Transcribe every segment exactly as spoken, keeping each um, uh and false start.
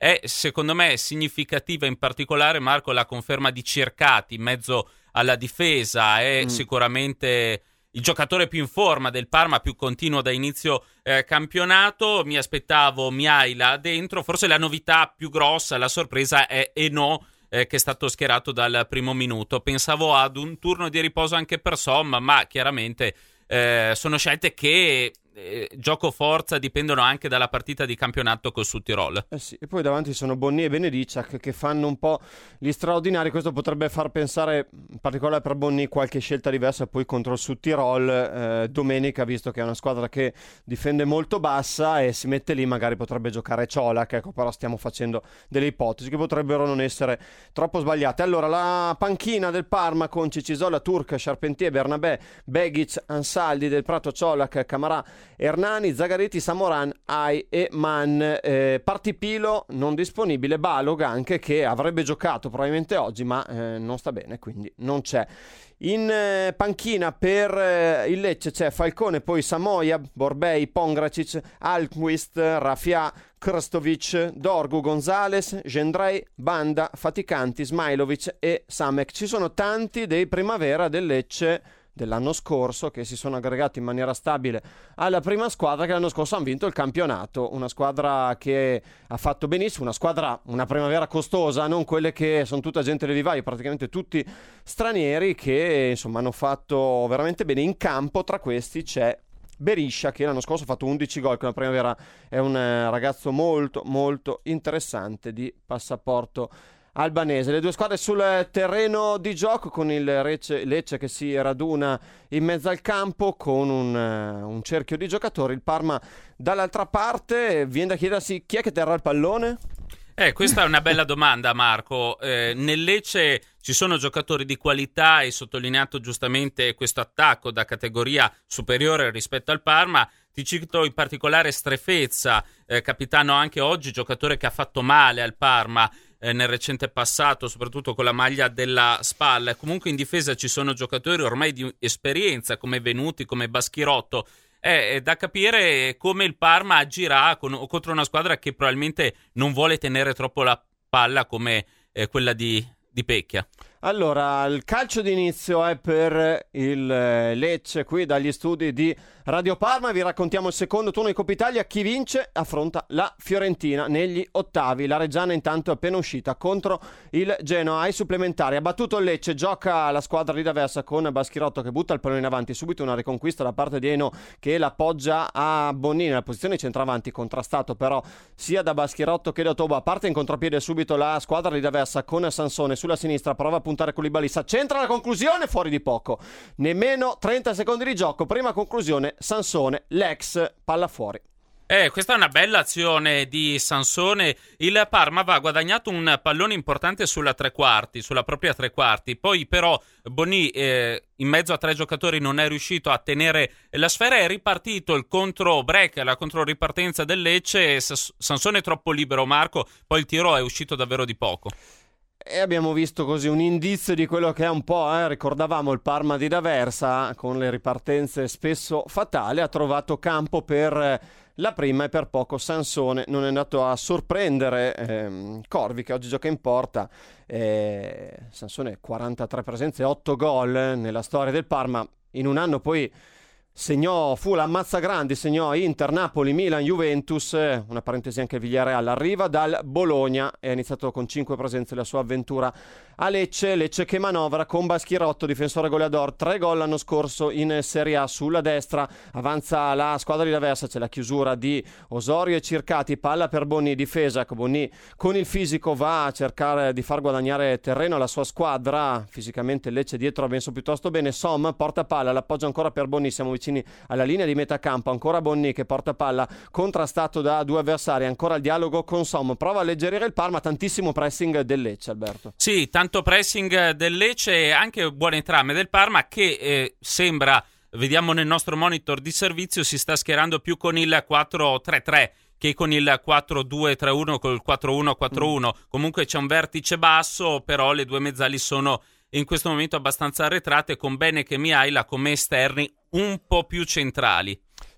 È secondo me significativa in particolare, Marco, la conferma di Cercati in mezzo alla difesa. È mm. sicuramente il giocatore più in forma del Parma, più continuo da inizio eh, campionato. Mi aspettavo Miaila dentro, forse la novità più grossa, la sorpresa è Eno, eh, che è stato schierato dal primo minuto. Pensavo ad un turno di riposo anche per Somma, ma chiaramente eh, sono scelte che eh, gioco forza dipendono anche dalla partita di campionato col Südtirol. Eh sì, e poi davanti sono Bonny e Benedicak che fanno un po' gli straordinari. Questo potrebbe far pensare, in particolare per Bonny, qualche scelta diversa poi contro il Südtirol eh, domenica, visto che è una squadra che difende molto bassa e si mette lì, magari potrebbe giocare Colak, ecco, però stiamo facendo delle ipotesi che potrebbero non essere troppo sbagliate. Allora, la panchina del Parma con Cicisola, Turk, Charpentier, Bernabé, Begic, Ansaldi, Del Prato, Colak, Camarà, Hernani, Zagaretti, Samoran, Ai e Man. eh, Partipilo non disponibile, Baloga anche, che avrebbe giocato probabilmente oggi ma eh, non sta bene, quindi non c'è. In eh, panchina per eh, il Lecce c'è Falcone, poi Samoia, Borbei, Pongracic, Alquist, Rafia, Krstovic, Dorgu, Gonzales, Gendrei, Banda, Faticanti, Smailovic e Samek. Ci sono tanti dei primavera del Lecce dell'anno scorso che si sono aggregati in maniera stabile alla prima squadra, che l'anno scorso hanno vinto il campionato. Una squadra che ha fatto benissimo, una squadra, una primavera costosa, non quelle che sono tutta gente dei vivaio, praticamente tutti stranieri che insomma hanno fatto veramente bene in campo. Tra questi c'è Beriscia, che l'anno scorso ha fatto undici gol con la primavera, è un eh, ragazzo molto molto interessante di passaporto albanese. Le due squadre sul terreno di gioco, con il Lecce, Lecce che si raduna in mezzo al campo con un, uh, un cerchio di giocatori, il Parma dall'altra parte. Viene da chiedersi chi è che terrà il pallone? Eh, questa è una bella domanda, Marco. Eh, nel Lecce ci sono giocatori di qualità, hai sottolineato giustamente questo attacco da categoria superiore rispetto al Parma. Ti cito in particolare Strefezza, eh, capitano anche oggi, giocatore che ha fatto male al Parma eh, nel recente passato, soprattutto con la maglia della spalla. Comunque in difesa ci sono giocatori ormai di esperienza come Venuti, come Baschirotto. È da capire come il Parma agirà con, contro una squadra che probabilmente non vuole tenere troppo la palla come eh, quella di, di Pecchia. Allora, il calcio d'inizio è per il Lecce qui dagli studi di Radio Parma. Vi raccontiamo il secondo turno di Coppa Italia. Chi vince affronta la Fiorentina negli ottavi. La Reggiana intanto è appena uscita contro il Genoa ai supplementari. Ha battuto il Lecce, gioca la squadra lì da Versa con Baschirotto che butta il pallone in avanti. Subito una riconquista da parte di Eno che l'appoggia a Bonini nella posizione di centravanti, contrastato però sia da Baschirotto che da Toba. Parte in contropiede subito la squadra lì da Versa con Sansone sulla sinistra, prova a puntare Koulibaly, s'accentra la conclusione, fuori di poco, nemmeno trenta secondi di gioco, prima conclusione Sansone, l'ex palla fuori. Eh, questa è una bella azione di Sansone. Il Parma aveva guadagnato un pallone importante sulla tre quarti, sulla propria tre quarti. Poi però Bonny eh, in mezzo a tre giocatori non è riuscito a tenere la sfera. È ripartito il contro break, la controripartenza del Lecce. Sansone è troppo libero, Marco. Poi il tiro è uscito davvero di poco. E abbiamo visto così un indizio di quello che è un po', eh, ricordavamo il Parma di D'Aversa, con le ripartenze spesso fatali, ha trovato campo per la prima e per poco Sansone non è andato a sorprendere ehm, Corvi, che oggi gioca in porta. eh, Sansone quarantatré presenze, otto gol nella storia del Parma, in un anno poi segnò, fu l'ammazzagrandi, segnò Inter, Napoli, Milan, Juventus, una parentesi anche Villarreal, arriva dal Bologna e ha iniziato con cinque presenze la sua avventura a Lecce, Lecce che manovra con Baschirotto, difensore goleador, tre gol l'anno scorso in Serie A. Sulla destra avanza la squadra di D'Aversa, c'è la chiusura di Osorio e Circati, palla per Bonny, difesa, Bonny con il fisico va a cercare di far guadagnare terreno alla sua squadra, fisicamente Lecce dietro ha messo piuttosto bene, Som porta palla, l'appoggio ancora per Bonny, siamo vicini alla linea di metà campo, ancora Bonny che porta palla, contrastato da due avversari, ancora il dialogo con Som, prova a alleggerire il Parma, tantissimo pressing del Lecce, Alberto. Sì, tanto pressing del Lecce e anche buone trame del Parma che eh, sembra, vediamo nel nostro monitor di servizio, si sta schierando più con il quattro tre tre che con il quattro due tre uno, col quattro uno quattro uno. Mm. Comunque c'è un vertice basso, però le due mezzali sono in questo momento abbastanza arretrate, con Benek e Miaila come esterni un po' più centrali.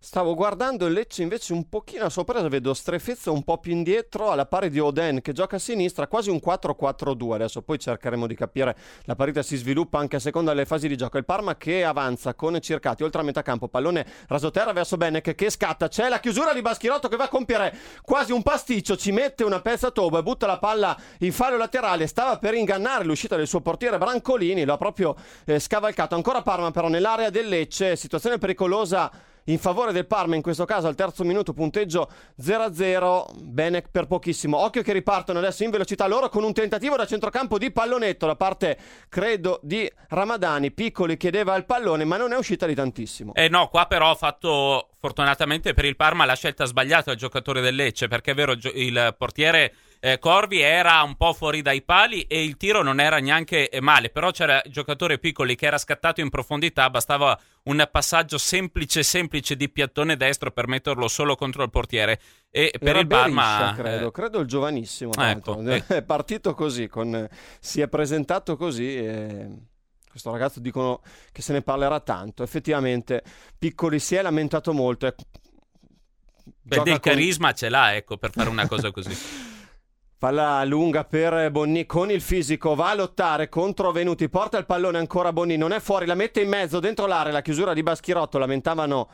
Stavo guardando il Lecce invece un pochino a sorpresa, vedo Strefezza un po' più indietro alla pari di Oden che gioca a sinistra, quasi un quattro quattro due. Adesso poi cercheremo di capire, la partita si sviluppa anche a seconda delle fasi di gioco. Il Parma che avanza con Circati oltre a metà campo, pallone rasoterra verso Benek che scatta, c'è la chiusura di Baschirotto che va a compiere quasi un pasticcio, ci mette una pezza toba e butta la palla in fallo laterale, stava per ingannare l'uscita del suo portiere Brancolini, l'ha proprio eh, scavalcato. Ancora Parma però nell'area del Lecce, situazione pericolosa in favore del Parma, in questo caso al terzo minuto, punteggio zero a zero, Benek per pochissimo. Occhio che ripartono adesso in velocità loro con un tentativo da centrocampo di pallonetto da parte, credo, di Ramadani. Piccoli chiedeva il pallone ma non è uscita di tantissimo. Eh no, qua però ha fatto fortunatamente per il Parma la scelta sbagliata il giocatore del Lecce, perché è vero, il portiere Eh, Corvi era un po' fuori dai pali e il tiro non era neanche male, però c'era il giocatore Piccoli che era scattato in profondità, bastava un passaggio semplice semplice di piattone destro per metterlo solo contro il portiere e per era il Parma Beriscia, credo, eh... credo il giovanissimo, ecco, eh. è partito così, con... si è presentato così e... questo ragazzo dicono che se ne parlerà tanto. Effettivamente Piccoli si è lamentato molto. Beh, del con... carisma ce l'ha, ecco, per fare una cosa così. Palla lunga per Bonni con il fisico, va a lottare contro Venuti, porta il pallone ancora Bonni, non è fuori, la mette in mezzo dentro l'area, la chiusura di Baschirotto, lamentavano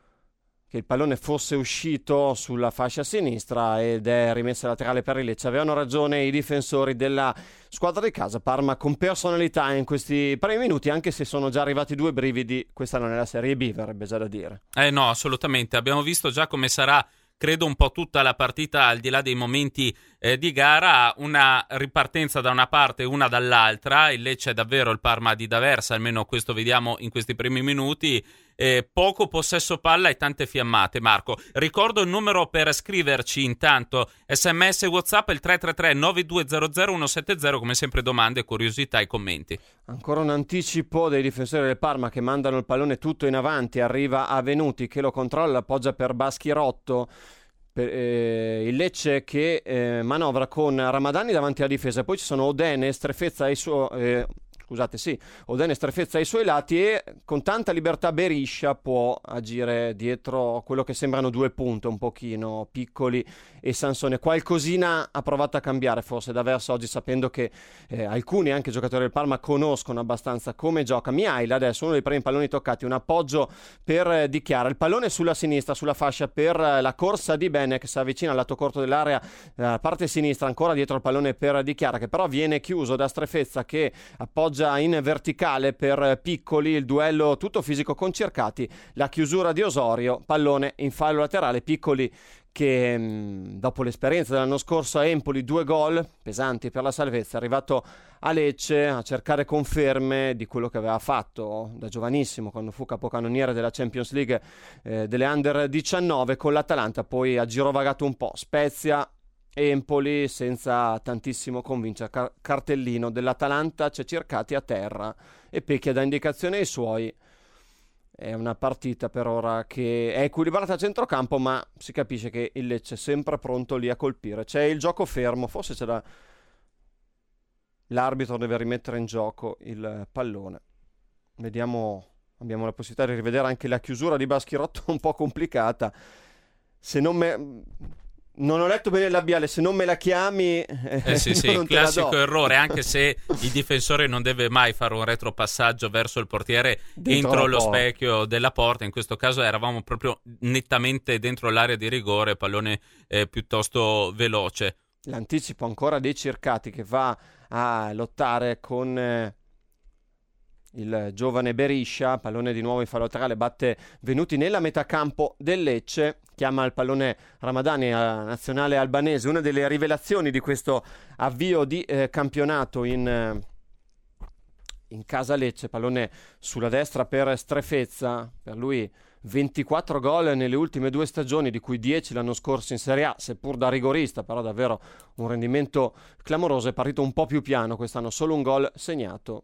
che il pallone fosse uscito sulla fascia sinistra ed è rimessa laterale per il Lecce. Avevano ragione i difensori della squadra di casa, Parma con personalità in questi primi minuti, anche se sono già arrivati due brividi, questa non è la Serie B, verrebbe già da dire. Eh no, assolutamente, abbiamo visto già come sarà, credo, un po' tutta la partita, al di là dei momenti eh, di gara, una ripartenza da una parte e una dall'altra. Il Lecce è davvero il Parma di D'Aversa, almeno questo vediamo in questi primi minuti. Eh, poco possesso palla e tante fiammate. Marco, ricordo il numero per scriverci intanto, sms WhatsApp il tre tre tre nove due zero zero uno sette zero, come sempre domande, curiosità e commenti. Ancora un anticipo dei difensori del Parma che mandano il pallone tutto in avanti, arriva a Venuti che lo controlla, appoggia per Baschirotto. Per, eh, il Lecce che eh, manovra con Ramadani davanti alla difesa, poi ci sono Odene, Strefezza e suo eh, scusate sì, Odene, Strefezza ai suoi lati e con tanta libertà Beriscia può agire dietro quello che sembrano due punte un pochino Piccoli e Sansone. Qualcosina ha provato a cambiare forse D'Aversa oggi, sapendo che eh, alcuni anche giocatori del Parma conoscono abbastanza come gioca. Mihail adesso uno dei primi palloni toccati, un appoggio per eh, Di Chiara, il pallone sulla sinistra, sulla fascia per eh, la corsa di Bene che si avvicina al lato corto dell'area, eh, parte sinistra, ancora dietro il pallone per Di Chiara che però viene chiuso da Strefezza che appoggia in verticale per Piccoli, il duello tutto fisico con Cercati, la chiusura di Osorio, pallone in fallo laterale. Piccoli che mh, dopo l'esperienza dell'anno scorso a Empoli, due gol pesanti per la salvezza, è arrivato a Lecce a cercare conferme di quello che aveva fatto da giovanissimo quando fu capocannoniere della Champions League eh, delle Under diciannove con l'Atalanta, poi ha girovagato un po', Spezia, Empoli senza tantissimo convincere. Car- cartellino dell'Atalanta, c'è Cercati a terra e Pecchia dà indicazione ai suoi. È una partita per ora che è equilibrata a centrocampo, ma si capisce che il Lecce è sempre pronto lì a colpire. C'è il gioco fermo, forse c'è da... l'arbitro deve rimettere in gioco il pallone. Vediamo, abbiamo la possibilità di rivedere anche la chiusura di Baschirotto un po' complicata. Se non me... Non ho letto bene il labiale, se non me la chiami... Eh sì, sì, classico errore, anche se il difensore non deve mai fare un retropassaggio verso il portiere dentro entro lo porta. Specchio della porta. In questo caso eravamo proprio nettamente dentro l'area di rigore, pallone eh, piuttosto veloce. L'anticipo ancora dei Cercati che va a lottare con... Eh... il giovane Beriscia, pallone di nuovo in fallo laterale, batte Venuti nella metà campo del Lecce, chiama il pallone Ramadani a nazionale albanese, una delle rivelazioni di questo avvio di eh, campionato in, eh, in casa Lecce, pallone sulla destra per Strefezza, per lui ventiquattro gol nelle ultime due stagioni, di cui dieci l'anno scorso in Serie A, seppur da rigorista, però davvero un rendimento clamoroso, è partito un po' più piano quest'anno, solo un gol segnato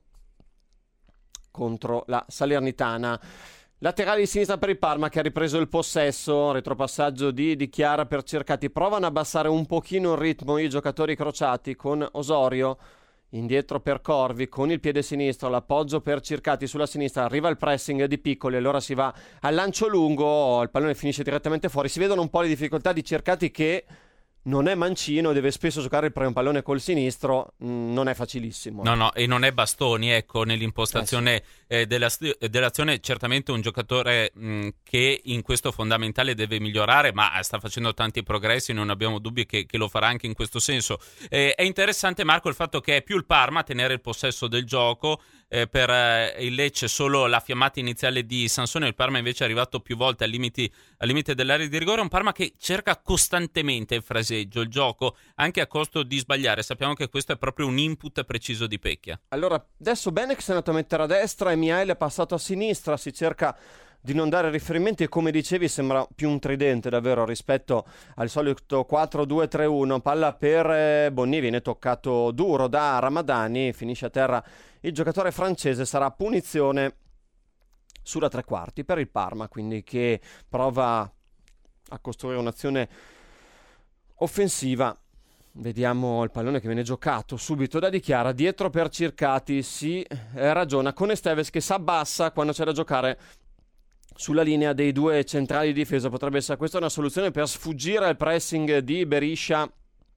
contro la Salernitana. Laterale di sinistra per il Parma che ha ripreso il possesso, retropassaggio di Di Chiara per Cercati, provano a abbassare un pochino il ritmo i giocatori crociati con Osorio indietro per Corvi con il piede sinistro, l'appoggio per Circati sulla sinistra, arriva il pressing di Piccoli, allora si va al lancio lungo, il pallone finisce direttamente fuori. Si vedono un po' le difficoltà di Circati, che non è mancino, deve spesso giocare il primo pallone col sinistro, mh, non è facilissimo. No, no, e non è Bastoni, ecco, nell'impostazione eh sì. eh, della, dell'azione, certamente un giocatore mh, che in questo fondamentale deve migliorare, ma sta facendo tanti progressi, non abbiamo dubbi che, che lo farà anche in questo senso. Eh, è interessante, Marco, il fatto che è più il Parma a tenere il possesso del gioco, eh, per eh, il Lecce solo la fiammata iniziale di Sansone, il Parma invece è arrivato più volte al, limiti, al limite dell'area di rigore, un Parma che cerca costantemente il fraseggio, il gioco, anche a costo di sbagliare. Sappiamo che questo è proprio un input preciso di Pecchia. Allora, adesso Benek si è andato a mettere a destra e Mihail è passato a sinistra, si cerca di non dare riferimenti e, come dicevi, sembra più un tridente davvero rispetto al solito quattro due tre uno. Palla per Bonni, viene toccato duro da Ramadani, finisce a terra il giocatore francese, sarà punizione sulla tre quarti per il Parma, quindi, che prova a costruire un'azione offensiva. Vediamo il pallone che viene giocato subito da Di Chiara, dietro per Circati, si eh, ragiona con Esteves che si abbassa quando c'è da giocare sulla linea dei due centrali di difesa. Potrebbe essere questa una soluzione per sfuggire al pressing di Beriscia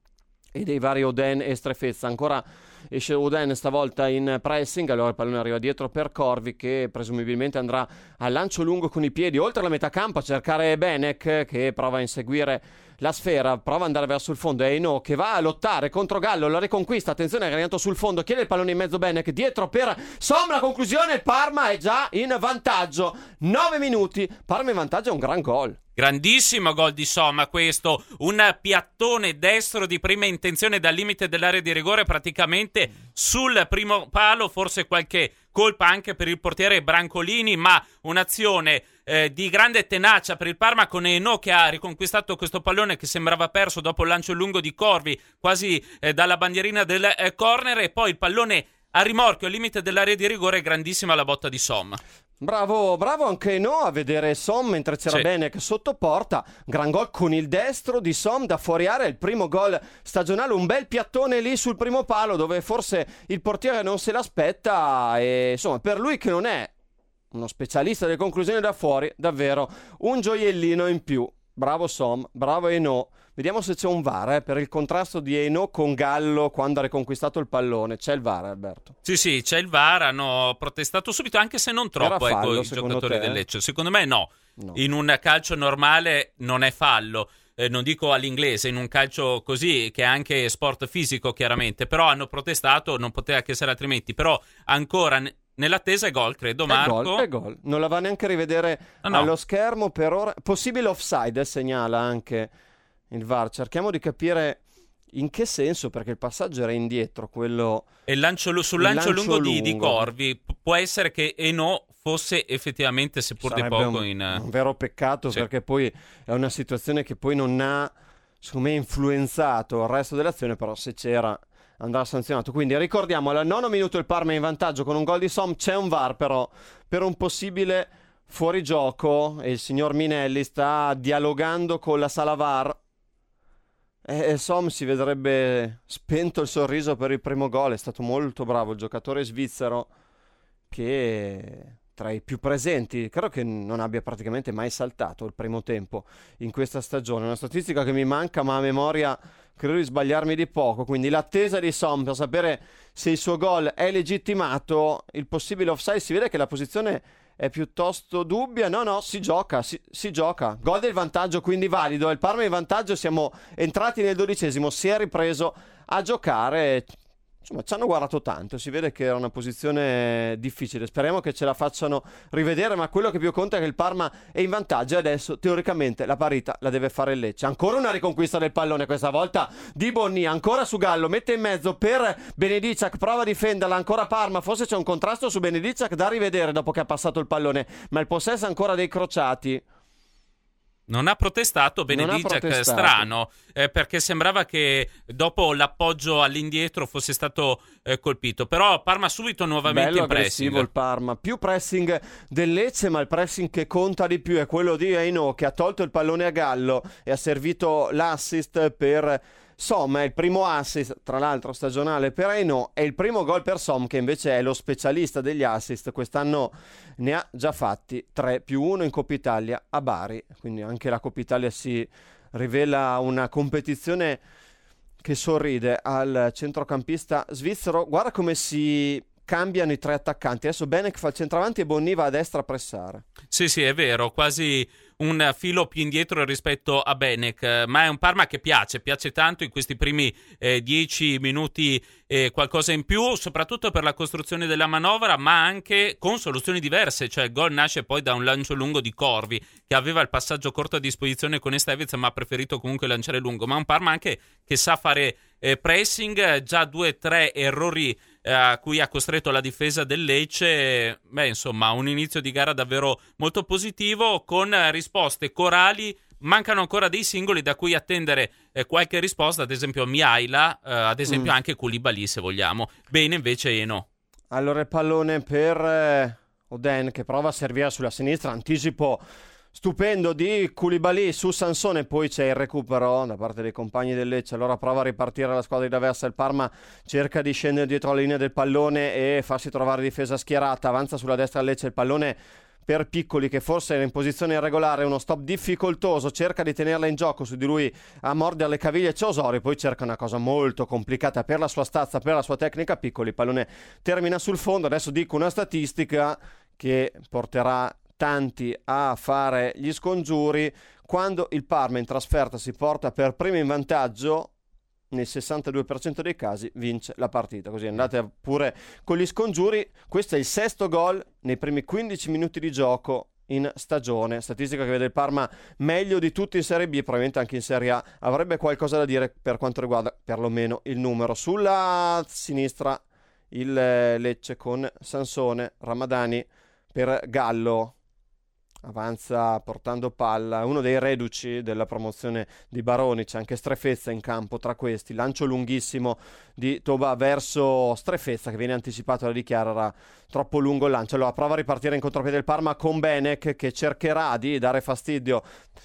e dei vari Oden e Strefezza. Ancora esce Oden, stavolta in pressing, allora il pallone arriva dietro per Corvi, che presumibilmente andrà al lancio lungo con i piedi oltre la metà campo a cercare Benek, che prova a inseguire la sfera, prova ad andare verso il fondo. È Eno che va a lottare contro Gallo, la riconquista, attenzione, è arrivato sul fondo, chiede il pallone in mezzo Benek, dietro per Som, la conclusione, il Parma è già in vantaggio, nove minuti, Parma in vantaggio, è un gran gol. Grandissimo gol di Somma questo, un piattone destro di prima intenzione dal limite dell'area di rigore, praticamente sul primo palo, forse qualche colpa anche per il portiere Brancolini, ma un'azione eh, di grande tenacia per il Parma, con Eno che ha riconquistato questo pallone che sembrava perso dopo il lancio lungo di Corvi quasi eh, dalla bandierina del eh, corner, e poi il pallone a rimorchio al limite dell'area di rigore, grandissima la botta di Somma. Bravo, bravo anche No a vedere Som mentre c'era sì. Benek sotto porta. Gran gol con il destro di Som da fuori area, il primo gol stagionale, un bel piattone lì sul primo palo dove forse il portiere non se l'aspetta, e insomma per lui, che non è uno specialista delle conclusioni da fuori, davvero un gioiellino in più. Bravo Som, bravo Eno. Vediamo se c'è un V A R eh, per il contrasto di Eno con Gallo quando ha riconquistato il pallone. C'è il V A R, Alberto? Sì, sì, c'è il V A R, hanno protestato subito, anche se non troppo, fallo, ecco, i giocatori te? del Lecce. Secondo me no. no. In un calcio normale non è fallo. Eh, non dico all'inglese, in un calcio così, che è anche sport fisico chiaramente, però hanno protestato, non poteva che essere altrimenti. Però ancora... N- Nell'attesa è gol, credo, Marco. È gol, è gol. Non la va neanche a rivedere ah, no. allo schermo per ora. Possibile offside, eh, segnala anche il V A R. Cerchiamo di capire in che senso, perché il passaggio era indietro, quello... E il lancio, sul il lancio, lancio lungo, lungo. Di, di Corvi, P- può essere che Eno fosse effettivamente, seppur di poco, un, in... un vero peccato, sì. Perché poi è una situazione che poi non ha, secondo me, influenzato il resto dell'azione, però se c'era... andrà sanzionato. Quindi ricordiamo, al nono minuto il Parma è in vantaggio con un gol di Som. C'è un V A R però per un possibile fuorigioco e il signor Minelli sta dialogando con la sala V A R, e Som si vedrebbe spento il sorriso per il primo gol. È stato molto bravo il giocatore svizzero, che tra i più presenti, credo che non abbia praticamente mai saltato il primo tempo in questa stagione. Una statistica che mi manca, ma a memoria credo di sbagliarmi di poco. Quindi l'attesa di Som per sapere se il suo gol è legittimato. Il possibile offside, si vede che la posizione è piuttosto dubbia. No, no, si gioca, si, si gioca. Gol del vantaggio, quindi valido. Il Parma in vantaggio, siamo entrati nel dodicesimo, si è ripreso a giocare. Insomma, ci hanno guardato tanto, si vede che era una posizione difficile. Speriamo che ce la facciano rivedere, ma quello che più conta è che il Parma è in vantaggio e adesso teoricamente la parità la deve fare il Lecce. Ancora una riconquista del pallone, questa volta di Bonni, ancora su Gallo, mette in mezzo per Benediciak, prova a difenderla, ancora Parma, forse c'è un contrasto su Benediciak da rivedere dopo che ha passato il pallone, ma il possesso ancora dei crociati. Non ha protestato Benediciak, strano, eh, perché sembrava che dopo l'appoggio all'indietro fosse stato eh, colpito. Però Parma subito nuovamente bello in pressing. Bello il Parma, più pressing del Lecce, ma il pressing che conta di più è quello di Eno, che ha tolto il pallone a Gallo e ha servito l'assist per Som è il primo assist, tra l'altro stagionale per Aino, è il primo gol per Som, che invece è lo specialista degli assist. Quest'anno ne ha già fatti tre più uno in Coppa Italia a Bari, quindi anche la Coppa Italia si rivela una competizione che sorride al centrocampista svizzero. Guarda come si cambiano i tre attaccanti. Adesso Benek fa il centravanti e Bonni va a destra a pressare. Sì, sì, è vero, quasi un filo più indietro rispetto a Benek, ma è un Parma che piace, piace tanto in questi primi eh, dieci minuti eh, qualcosa in più, soprattutto per la costruzione della manovra, ma anche con soluzioni diverse, cioè il gol nasce poi da un lancio lungo di Corvi, che aveva il passaggio corto a disposizione con Estevez, ma ha preferito comunque lanciare lungo, ma un Parma anche che sa fare eh, pressing, già due o tre errori a cui ha costretto la difesa del Lecce. Beh, insomma, un inizio di gara davvero molto positivo, con risposte corali. Mancano ancora dei singoli da cui attendere eh, qualche risposta, ad esempio Mihaila, eh, ad esempio mm. anche Koulibaly, se vogliamo. Bene invece Eno. Allora il pallone per eh, Oden, che prova a servire sulla sinistra, anticipo stupendo di Koulibaly su Sansone, poi c'è il recupero da parte dei compagni del Lecce, allora prova a ripartire la squadra di D'Aversa. Il Parma cerca di scendere dietro la linea del pallone e farsi trovare difesa schierata, avanza sulla destra il Lecce, il pallone per Piccoli che forse era in posizione irregolare, uno stop difficoltoso, cerca di tenerla in gioco, su di lui a mordere le caviglie c'è Osorio, poi cerca una cosa molto complicata per la sua stazza, per la sua tecnica. Piccoli, il pallone termina sul fondo. Adesso dico una statistica che porterà tanti a fare gli scongiuri: quando il Parma in trasferta si porta per primo in vantaggio, nel sessantadue per cento dei casi vince la partita. Così andate pure con gli scongiuri. Questo è il sesto gol nei primi quindici minuti di gioco in stagione, statistica che vede il Parma meglio di tutti in Serie B, probabilmente anche in Serie A avrebbe qualcosa da dire per quanto riguarda perlomeno il numero. Sulla sinistra il Lecce con Sansone, Ramadani per Gallo, avanza portando palla, uno dei reduci della promozione di Baroni. C'è anche Strefezza in campo tra questi, lancio lunghissimo di Toba verso Strefezza che viene anticipato da Di Chiara, era troppo lungo il lancio. Allora prova a ripartire in contropiede del Parma con Benek, che cercherà di dare fastidio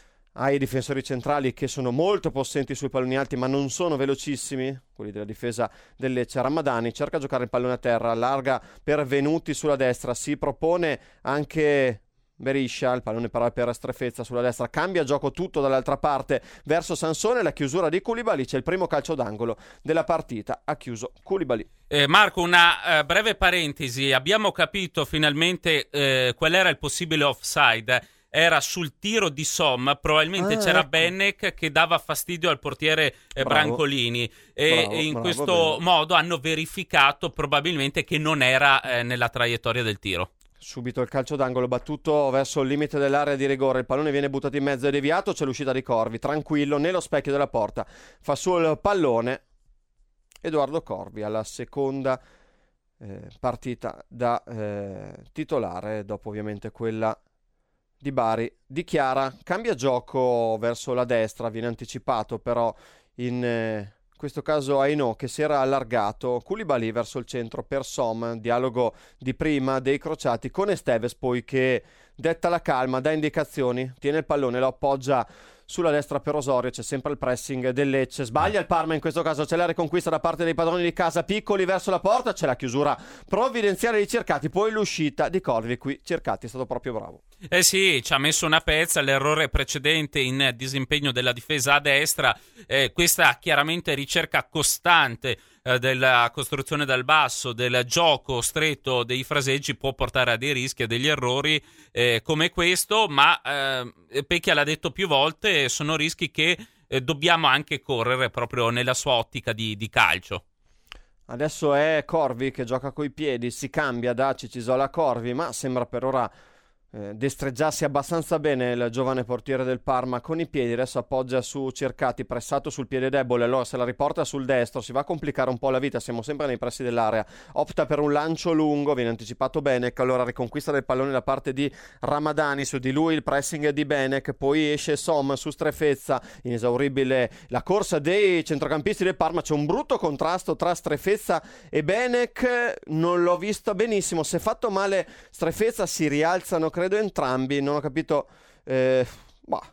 ai difensori centrali, che sono molto possenti sui palloni alti ma non sono velocissimi, quelli della difesa del Lecce. Ramadani cerca di giocare il pallone a terra, allarga per Venuti sulla destra, si propone anche Beriscia, il pallone però per Strefezza sulla destra, cambia gioco tutto dall'altra parte verso Sansone, la chiusura di Koulibaly, c'è il primo calcio d'angolo della partita, ha chiuso Koulibaly. Eh, Marco, una uh, breve parentesi, abbiamo capito finalmente uh, qual era il possibile offside. Era sul tiro di Som, probabilmente ah, c'era ecco. Benek che dava fastidio al portiere eh, Brancolini e, bravo, e in bravo, questo bene. modo hanno verificato probabilmente che non era eh, nella traiettoria del tiro. Subito il calcio d'angolo battuto verso il limite dell'area di rigore, il pallone viene buttato in mezzo e deviato, c'è l'uscita di Corvi, tranquillo nello specchio della porta, fa suo il pallone Edoardo Corvi alla seconda eh, partita da eh, titolare, dopo ovviamente quella di Bari. Di Chiara cambia gioco verso la destra, viene anticipato però in eh, questo caso Aino che si era allargato, Koulibaly verso il centro per Som, dialogo di prima dei crociati con Estevez poi che detta la calma, dà indicazioni, tiene il pallone, lo appoggia sulla destra per Osorio, c'è sempre il pressing del Lecce, sbaglia il Parma in questo caso, c'è la riconquista da parte dei padroni di casa, Piccoli verso la porta, c'è la chiusura provvidenziale di Cercati, poi l'uscita di Corvi, qui Cercati è stato proprio bravo. Eh sì, ci ha messo una pezza, l'errore precedente in disimpegno della difesa a destra, eh, questa chiaramente ricerca costante eh, della costruzione dal basso, del gioco stretto dei fraseggi può portare a dei rischi, a degli errori eh, come questo, ma eh, Pecchia l'ha detto più volte, sono rischi che eh, dobbiamo anche correre proprio nella sua ottica di, di calcio. Adesso è Corvi che gioca coi piedi, si cambia da Cicisola a Corvi, ma sembra per ora eh, destreggiarsi abbastanza bene il giovane portiere del Parma con i piedi. Adesso appoggia su Cercati, pressato sul piede debole, allora se la riporta sul destro si va a complicare un po' la vita, siamo sempre nei pressi dell'area, opta per un lancio lungo, viene anticipato Benek, allora riconquista del pallone da parte di Ramadani, su di lui il pressing di Benek, poi esce Som su Strefezza, inesauribile la corsa dei centrocampisti del Parma, c'è un brutto contrasto tra Strefezza e Benek, non l'ho visto benissimo, si è fatto male Strefezza, si rialzano credo entrambi, non ho capito, eh, bah,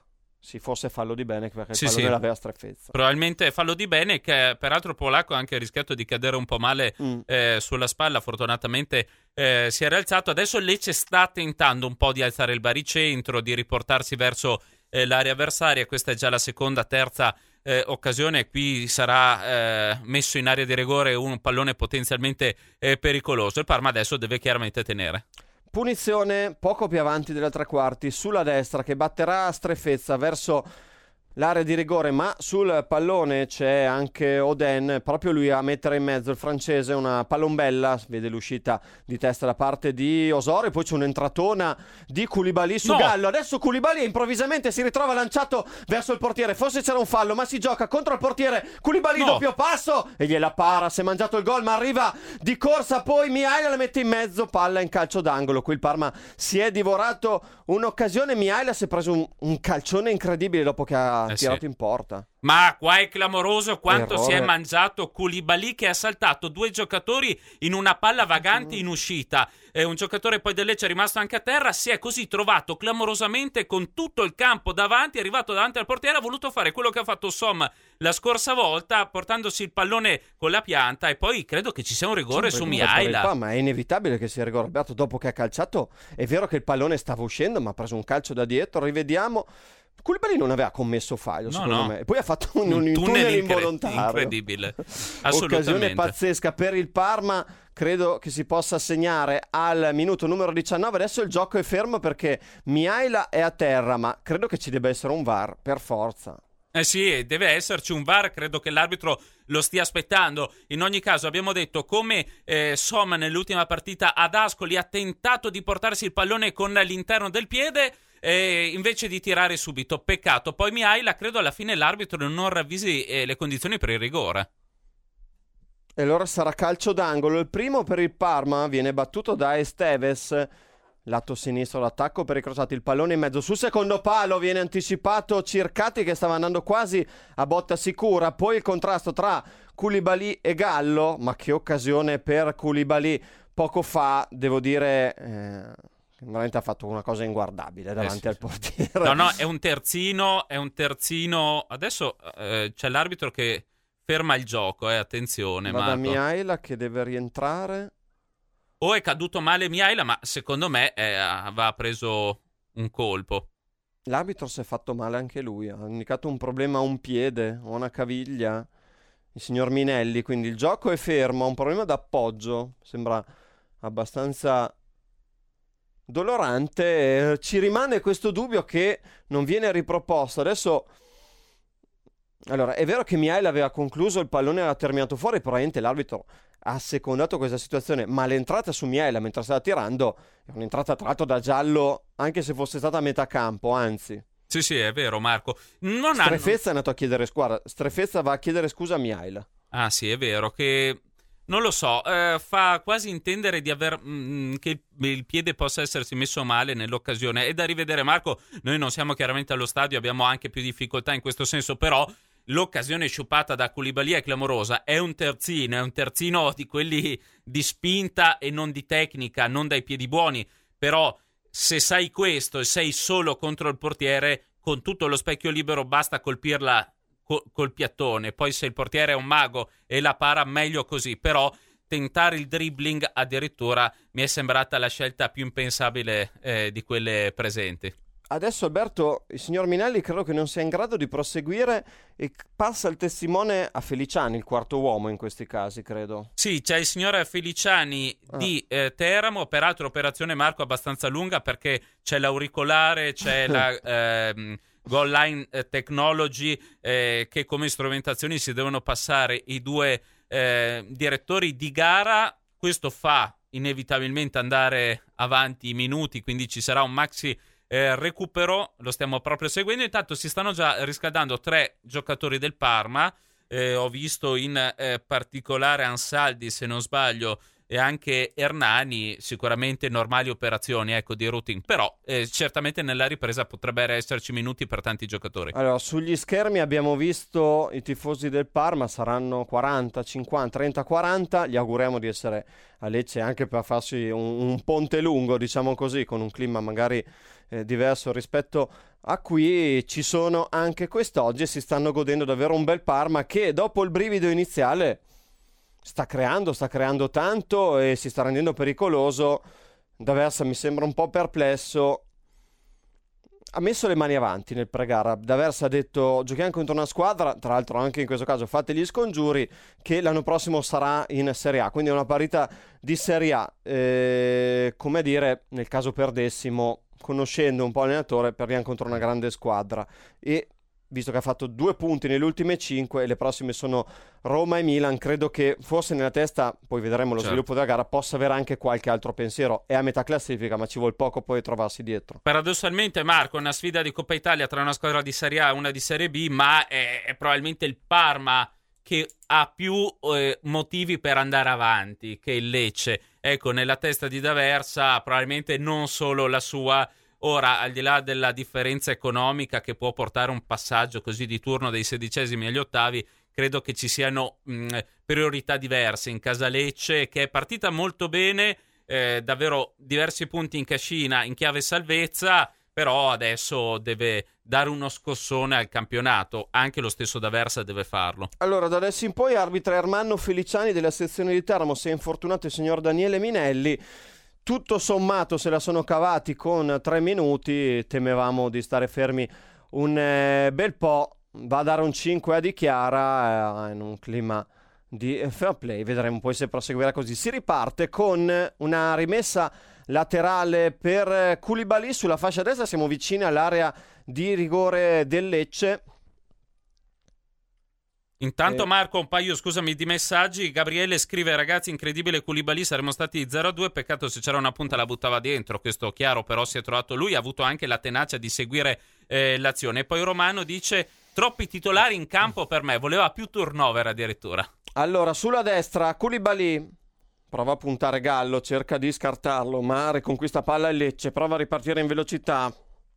si fosse fallo di bene, perché il sì, pallone sì. l'aveva Strefezza. Probabilmente fallo di bene, che peraltro Polacco ha anche rischiato di cadere un po' male mm. eh, sulla spalla, fortunatamente eh, si è rialzato. Adesso Lecce sta tentando un po' di alzare il baricentro, di riportarsi verso eh, l'area avversaria. Questa è già la seconda, terza eh, occasione. Qui sarà eh, messo in area di rigore un pallone potenzialmente eh, pericoloso. Il Parma adesso deve chiaramente tenere. Punizione poco più avanti delle tre quarti sulla destra, che batterà Strefezza verso l'area di rigore, ma sul pallone c'è anche Oden, proprio lui a mettere in mezzo il francese, una pallombella, vede l'uscita di testa da parte di Osorio, poi c'è un'entratona di Koulibaly su no. Gallo. Adesso Koulibaly improvvisamente si ritrova lanciato verso il portiere, forse c'era un fallo, ma si gioca contro il portiere. Koulibaly no. doppio passo e gliela para, si è mangiato il gol, ma arriva di corsa poi Mihaila, la mette in mezzo, palla in calcio d'angolo. Qui il Parma si è divorato un'occasione, Mihaila si è preso un, un calcione incredibile dopo che ha Eh tirato sì. in porta. Ma qua è clamoroso quanto Errore. si è mangiato Koulibaly, che ha saltato due giocatori in una palla vagante in uscita. Eh, un giocatore poi del Lecce è rimasto anche a terra, si è così trovato clamorosamente con tutto il campo davanti, è arrivato davanti al portiere, ha voluto fare quello che ha fatto Som la scorsa volta, portandosi il pallone con la pianta, e poi credo che ci sia un rigore su Mihaila. Ma è inevitabile che sia rigore. Dopo che ha calciato, è vero che il pallone stava uscendo, ma ha preso un calcio da dietro. Rivediamo. Koulibaly non aveva commesso fallo, no, secondo no. me. E poi ha fatto un, un, un tunnel, tunnel involontario. Incredibile. Assolutamente. Occasione pazzesca per il Parma. Credo che si possa segnare al minuto numero diciannove. Adesso il gioco è fermo perché Mihaila è a terra, ma credo che ci debba essere un V A R, per forza. Eh sì, deve esserci un V A R, credo che l'arbitro lo stia aspettando. In ogni caso abbiamo detto come eh, Som nell'ultima partita ad Ascoli ha tentato di portarsi il pallone con l'interno del piede, eh, invece di tirare subito. Peccato. Poi Mihaila, credo alla fine l'arbitro non ravvisi eh, le condizioni per il rigore. E allora sarà calcio d'angolo. Il primo per il Parma viene battuto da Esteves. Lato sinistro l'attacco per i crociati, il pallone in mezzo sul secondo palo, viene anticipato Circati che stava andando quasi a botta sicura, poi il contrasto tra Koulibaly e Gallo, ma che occasione per Koulibaly poco fa, devo dire, eh, veramente ha fatto una cosa inguardabile davanti eh sì, al portiere. No, no, è un terzino, è un terzino, adesso eh, c'è l'arbitro che ferma il gioco, eh, attenzione. Va da Marco. Mihaila che deve rientrare. O è caduto male Mihaila, ma secondo me eh, aveva preso un colpo. L'arbitro si è fatto male anche lui, ha indicato un problema a un piede o una caviglia, il signor Minelli, quindi il gioco è fermo, ha un problema d'appoggio, sembra abbastanza dolorante, eh, ci rimane questo dubbio che non viene riproposto. Adesso, allora, è vero che Mihaila aveva concluso, il pallone era terminato fuori, probabilmente l'arbitro ha secondato questa situazione, ma l'entrata su Mihaila mentre stava tirando è un'entrata tra l'altro da giallo, anche se fosse stata a metà campo, anzi. Sì, sì, è vero, Marco. Non Strefezza hanno... è andato a chiedere scusa, Strefezza va a chiedere scusa a Mihaila. Ah sì, è vero, che non lo so, eh, fa quasi intendere di aver mh, che il, il piede possa essersi messo male nell'occasione. È da rivedere, Marco, noi non siamo chiaramente allo stadio, abbiamo anche più difficoltà in questo senso, però l'occasione sciupata da Koulibaly è clamorosa, è un terzino, è un terzino di quelli di spinta e non di tecnica, non dai piedi buoni, però se sai questo e sei solo contro il portiere, con tutto lo specchio libero basta colpirla col, col piattone, poi se il portiere è un mago e la para meglio così, però tentare il dribbling addirittura mi è sembrata la scelta più impensabile eh, di quelle presenti. Adesso Alberto, il signor Minelli credo che non sia in grado di proseguire e passa il testimone a Feliciani, il quarto uomo in questi casi, credo. Sì, c'è il signor Feliciani ah. di eh, Teramo, peraltro operazione, Marco, abbastanza lunga perché c'è l'auricolare, c'è la eh, Goal Line Technology eh, che come strumentazioni si devono passare i due eh, direttori di gara. Questo fa inevitabilmente andare avanti i minuti, quindi ci sarà un maxi Eh, recupero, lo stiamo proprio seguendo. Intanto si stanno già riscaldando tre giocatori del Parma, eh, ho visto in eh, particolare Ansaldi, se non sbaglio, e anche Hernani, sicuramente normali operazioni, ecco, di routine, però eh, certamente nella ripresa potrebbero esserci minuti per tanti giocatori. Allora, sugli schermi abbiamo visto i tifosi del Parma, saranno quaranta, cinquanta, trenta, quaranta, gli auguriamo di essere a Lecce anche per farsi un, un ponte lungo, diciamo così, con un clima magari eh, diverso rispetto a qui. Ci sono anche quest'oggi e si stanno godendo davvero un bel Parma che dopo il brivido iniziale sta creando, sta creando tanto e si sta rendendo pericoloso. D'Aversa mi sembra un po' perplesso. Ha messo le mani avanti nel pre-gara. D'Aversa ha detto giochiamo contro una squadra, tra l'altro anche in questo caso fate gli scongiuri, che l'anno prossimo sarà in Serie A, quindi è una parità di Serie A. Eh, come dire, nel caso perdessimo, conoscendo un po' l'allenatore, perdiamo contro una grande squadra. E visto che ha fatto due punti nelle ultime cinque e le prossime sono Roma e Milan, credo che forse nella testa, poi vedremo lo certo. sviluppo della gara, possa avere anche qualche altro pensiero. È a metà classifica, ma ci vuole poco poi trovarsi dietro. Paradossalmente, Marco, è una sfida di Coppa Italia tra una squadra di Serie A e una di Serie B, ma è, è probabilmente il Parma che ha più eh, motivi per andare avanti che il Lecce. Ecco, nella testa di D'Aversa probabilmente non solo la sua. Ora, al di là della differenza economica che può portare un passaggio così di turno dai sedicesimi agli ottavi, credo che ci siano mh, priorità diverse in casa Lecce, che è partita molto bene, eh, davvero diversi punti in cascina in chiave salvezza, però adesso deve dare uno scossone al campionato, anche lo stesso D'Aversa deve farlo. Allora, da adesso in poi arbitra Ermanno Feliciani della sezione di Teramo, si è infortunato il signor Daniele Minelli. Tutto sommato se la sono cavati con tre minuti, temevamo di stare fermi un eh, bel po', va a dare un cinque a Di Chiara eh, in un clima di fair play, vedremo poi se proseguirà così. Si riparte con una rimessa laterale per Koulibaly sulla fascia destra, siamo vicini all'area di rigore del Lecce. Intanto Eh. Marco, un paio, scusami, di messaggi. Gabriele scrive: ragazzi, incredibile Koulibaly, saremmo stati zero a due, peccato se c'era una punta la buttava dentro, questo chiaro, però si è trovato lui, ha avuto anche la tenacia di seguire eh, l'azione. E poi Romano dice: troppi titolari in campo per me, voleva più turnover addirittura. Allora, sulla destra Koulibaly prova a puntare Gallo, cerca di scartarlo, ma riconquista palla il Lecce, prova a ripartire in velocità.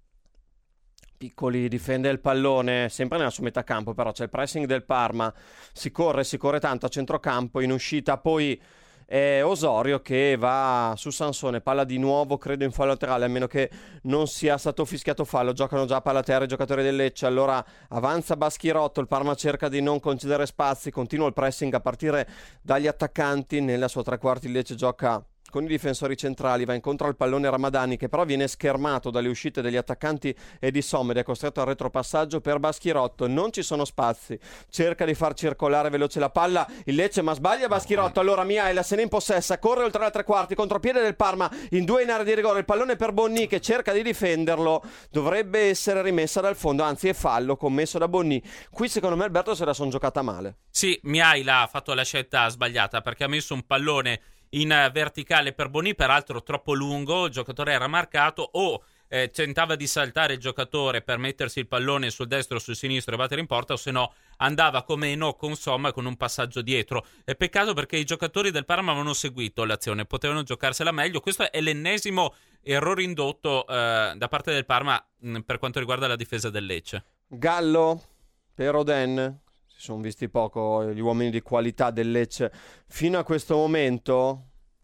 Piccoli difende il pallone, sempre nella sua metà campo, però c'è il pressing del Parma, si corre, si corre tanto a centrocampo, in uscita poi è Osorio che va su Sansone, palla di nuovo credo in fallo laterale, a meno che non sia stato fischiato fallo, giocano già a palla terra i giocatori del Lecce, allora avanza Baschirotto, il Parma cerca di non concedere spazi, continua il pressing a partire dagli attaccanti, nella sua tre quarti il Lecce gioca con i difensori centrali, va incontro al pallone Ramadani che però viene schermato dalle uscite degli attaccanti e di Sommer, è costretto al retropassaggio per Baschirotto, non ci sono spazi, cerca di far circolare veloce la palla il Lecce ma sbaglia Baschirotto, allora Miaela se ne impossessa, corre oltre la tre quarti, contropiede del Parma, in due in area di rigore, il pallone per Bonni che cerca di difenderlo, dovrebbe essere rimessa dal fondo, anzi è fallo commesso da Bonni. Qui secondo me Alberto se la sono giocata male. Sì, Miaela ha fatto la scelta sbagliata perché ha messo un pallone in verticale per Boni, peraltro troppo lungo, il giocatore era marcato, o eh, tentava di saltare il giocatore per mettersi il pallone sul destro o sul sinistro e battere in porta, o se no andava come no con Somma con un passaggio dietro. È peccato perché i giocatori del Parma avevano seguito l'azione, potevano giocarsela meglio. Questo è l'ennesimo errore indotto eh, da parte del Parma mh, per quanto riguarda la difesa del Lecce. Gallo per Oden, si sono visti poco gli uomini di qualità del Lecce fino a questo momento.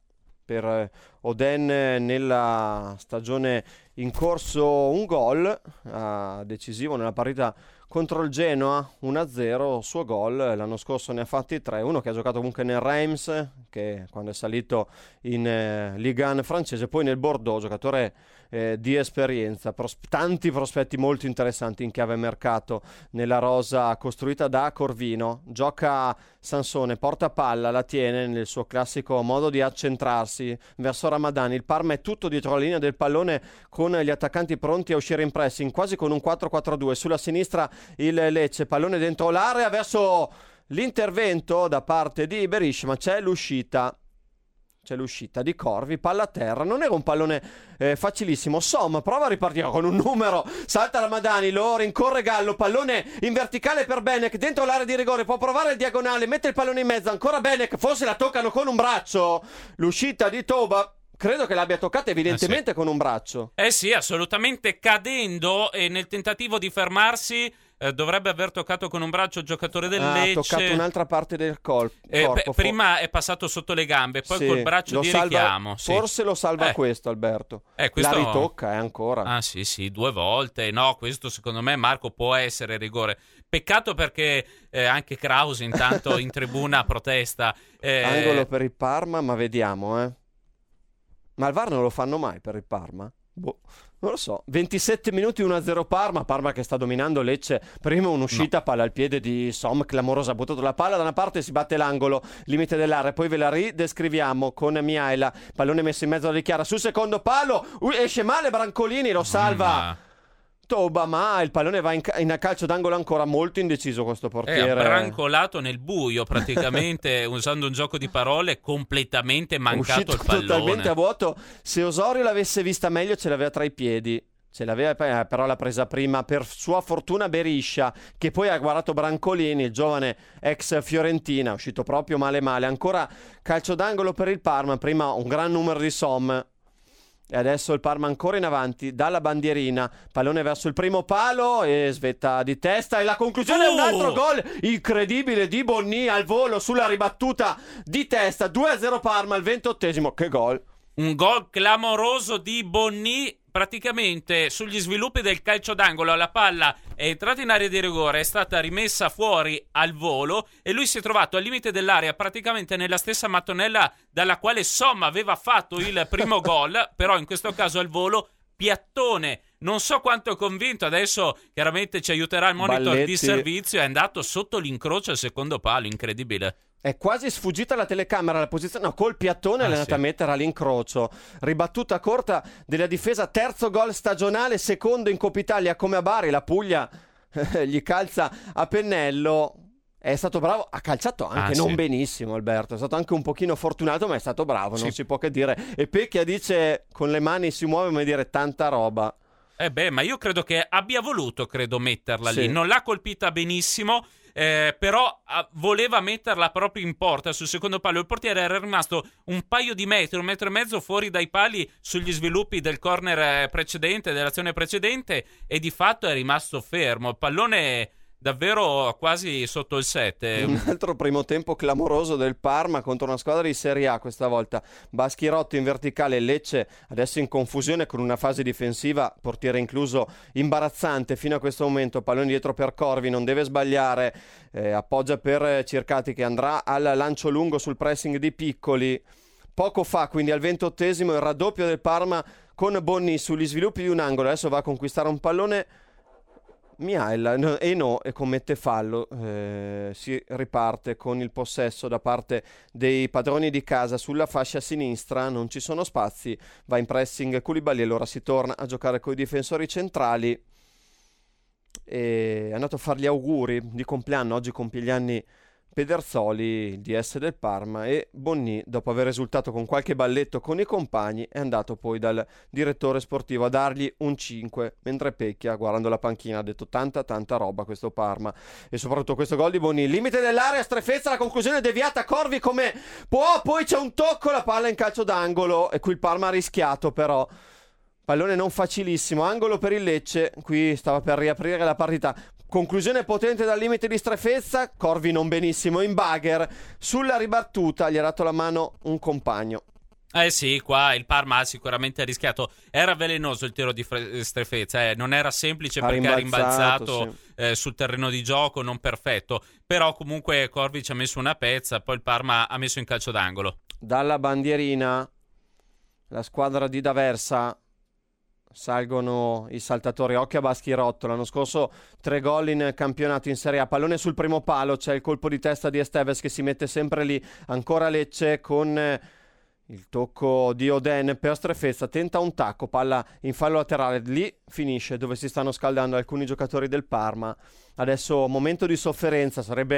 Per Oden nella stagione in corso un gol uh, decisivo nella partita contro il Genoa, uno a zero, suo gol, l'anno scorso ne ha fatti tre, uno che ha giocato comunque nel Reims, che quando è salito in eh, Ligue uno francese, poi nel Bordeaux, giocatore eh, di esperienza, pros- tanti prospetti molto interessanti in chiave mercato nella rosa costruita da Corvino, gioca Sansone, porta palla, la tiene nel suo classico modo di accentrarsi verso Ramadani, il Parma è tutto dietro la linea del pallone con gli attaccanti pronti a uscire in pressing, quasi con un quattro quattro due, sulla sinistra il Lecce, pallone dentro l'area verso l'intervento da parte di Berisha, ma c'è l'uscita c'è l'uscita di Corvi, palla a terra, non era un pallone eh, facilissimo. Som prova a ripartire con un numero, salta Ramadani, lo rincorre Gallo, pallone in verticale per Benek dentro l'area di rigore, può provare il diagonale, mette il pallone in mezzo, ancora Benek, forse la toccano con un braccio, l'uscita di Toba credo che l'abbia toccata evidentemente eh sì. con un braccio. Eh sì, assolutamente cadendo, e nel tentativo di fermarsi Eh, dovrebbe aver toccato con un braccio il giocatore del ah, Lecce. Ha toccato un'altra parte del col- eh, corpo. beh, prima è passato sotto le gambe, poi sì, col braccio di salva, richiamo. Sì. Forse lo salva eh. questo, Alberto. Eh, questo... La ritocca, eh, ancora. Ah sì, sì, due volte. No, questo secondo me, Marco, può essere rigore. Peccato perché eh, anche Krause intanto in tribuna protesta. Eh... Angolo per il Parma, ma vediamo, eh. Ma il V A R non lo fanno mai per il Parma? Boh. Non lo so, ventisette minuti uno a zero Parma, Parma che sta dominando Lecce, prima un'uscita, no. palla al piede di Som, clamorosa, ha buttato la palla, da una parte si batte l'angolo, limite dell'area, poi ve la ridescriviamo con Miaela, pallone messo in mezzo alla Chiara, sul secondo palo, uh, esce male Brancolini, lo salva mm. Toba, ma il pallone va in, ca- in calcio d'angolo ancora, molto indeciso questo portiere. È brancolato nel buio praticamente, usando un gioco di parole, completamente mancato il pallone. Totalmente a vuoto. Se Osorio l'avesse vista meglio ce l'aveva tra i piedi. Ce l'aveva, però l'ha presa prima per sua fortuna Beriscia, che poi ha guardato Brancolini, il giovane ex Fiorentina, è uscito proprio male male. Ancora calcio d'angolo per il Parma, prima un gran numero di Som. E adesso il Parma ancora in avanti dalla bandierina, pallone verso il primo palo e svetta di testa, e la conclusione oh! è un altro gol incredibile di Bonni al volo sulla ribattuta di testa. Due a zero Parma al ventottesimo. Che gol! Un gol clamoroso di Bonni, praticamente sugli sviluppi del calcio d'angolo. La palla è entrata in area di rigore, è stata rimessa fuori al volo e lui si è trovato al limite dell'area, praticamente nella stessa mattonella dalla quale Som aveva fatto il primo gol, però in questo caso al volo, piattone. Non so quanto convinto, adesso chiaramente ci aiuterà il monitor Balletti. di servizio, è andato sotto l'incrocio al secondo palo, incredibile. È quasi sfuggita la telecamera la posizione, no, col piattone ah, l'è andata sì. a mettere all'incrocio. Ribattuta corta della difesa, terzo gol stagionale, secondo in Coppa Italia come a Bari, la Puglia gli calza a pennello. È stato bravo, ha calciato anche ah, non sì. benissimo Alberto, è stato anche un pochino fortunato, ma è stato bravo, sì. non si può che dire. E Pecchia dice con le mani si muove, come dire, tanta roba. Eh beh, ma io credo che abbia voluto, credo, metterla sì. lì. Non l'ha colpita benissimo, eh, però ah, voleva metterla proprio in porta sul secondo palo. Il portiere era rimasto un paio di metri, un metro e mezzo fuori dai pali sugli sviluppi del corner precedente, dell'azione precedente, e di fatto è rimasto fermo. Il pallone davvero quasi sotto il sette. Un altro primo tempo clamoroso del Parma contro una squadra di Serie A questa volta. Baschirotto in verticale, Lecce adesso in confusione con una fase difensiva, portiere incluso, imbarazzante fino a questo momento. Pallone dietro per Corvi, non deve sbagliare, eh, appoggia per Circati che andrà al lancio lungo sul pressing di Piccoli. Poco fa, quindi al ventottesimo, il raddoppio del Parma con Bonni sugli sviluppi di un angolo. Adesso va a conquistare un pallone Miaela no, e no, e commette fallo. Eh, si riparte con il possesso da parte dei padroni di casa sulla fascia sinistra, non ci sono spazi, va in pressing Koulibaly, allora si torna a giocare con i difensori centrali. E è andato a fare gli auguri di compleanno, oggi compie gli anni Pedersoli, il D S del Parma, e Bonni, dopo aver esultato con qualche balletto con i compagni, è andato poi dal direttore sportivo a dargli un cinque, mentre Pecchia, guardando la panchina, ha detto tanta tanta roba questo Parma. E soprattutto questo gol di Bonni, limite dell'area, strefezza, la conclusione deviata, Corvi come può, poi c'è un tocco, la palla in calcio d'angolo, e qui il Parma ha rischiato, però pallone non facilissimo, angolo per il Lecce, qui stava per riaprire la partita. Conclusione potente dal limite di strafezza, Corvi non benissimo in bagger, sulla ribattuta gli ha dato la mano un compagno. Eh sì, qua il Parma ha sicuramente rischiato, era velenoso il tiro di fre- strefezza, eh. non era semplice ha perché ha rimbalzato sì. eh, sul terreno di gioco, non perfetto, però comunque Corvi ci ha messo una pezza, poi il Parma ha messo in calcio d'angolo. Dalla bandierina la squadra di D'Aversa, salgono i saltatori, occhio a Baschirotto, l'anno scorso tre gol in campionato in Serie A, pallone sul primo palo, c'è il colpo di testa di Esteves che si mette sempre lì, ancora Lecce con il tocco di Oden per strefezza, tenta un tacco, palla in fallo laterale, lì finisce dove si stanno scaldando alcuni giocatori del Parma. Adesso momento di sofferenza, sarebbe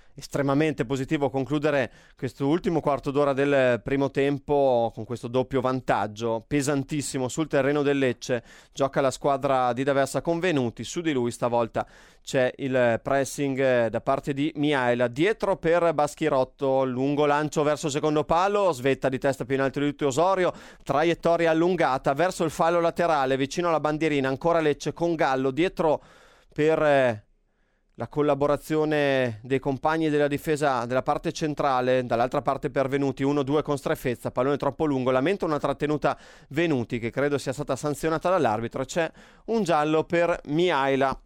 estremamente positivo concludere questo ultimo quarto d'ora del primo tempo con questo doppio vantaggio pesantissimo sul terreno del Lecce. Gioca la squadra di D'Aversa con Venuti, su di lui stavolta c'è il pressing da parte di Mihaela, dietro per Baschirotto, lungo lancio verso il secondo palo, svetta di testa più in alto di tutti Osorio, traiettoria allungata verso il fallo laterale vicino alla bandierina, ancora Lecce con Gallo dietro per la collaborazione dei compagni della difesa della parte centrale, dall'altra parte per Venuti, uno due con Strefezza, pallone troppo lungo, lamenta una trattenuta Venuti che credo sia stata sanzionata dall'arbitro, c'è un giallo per Mihaela.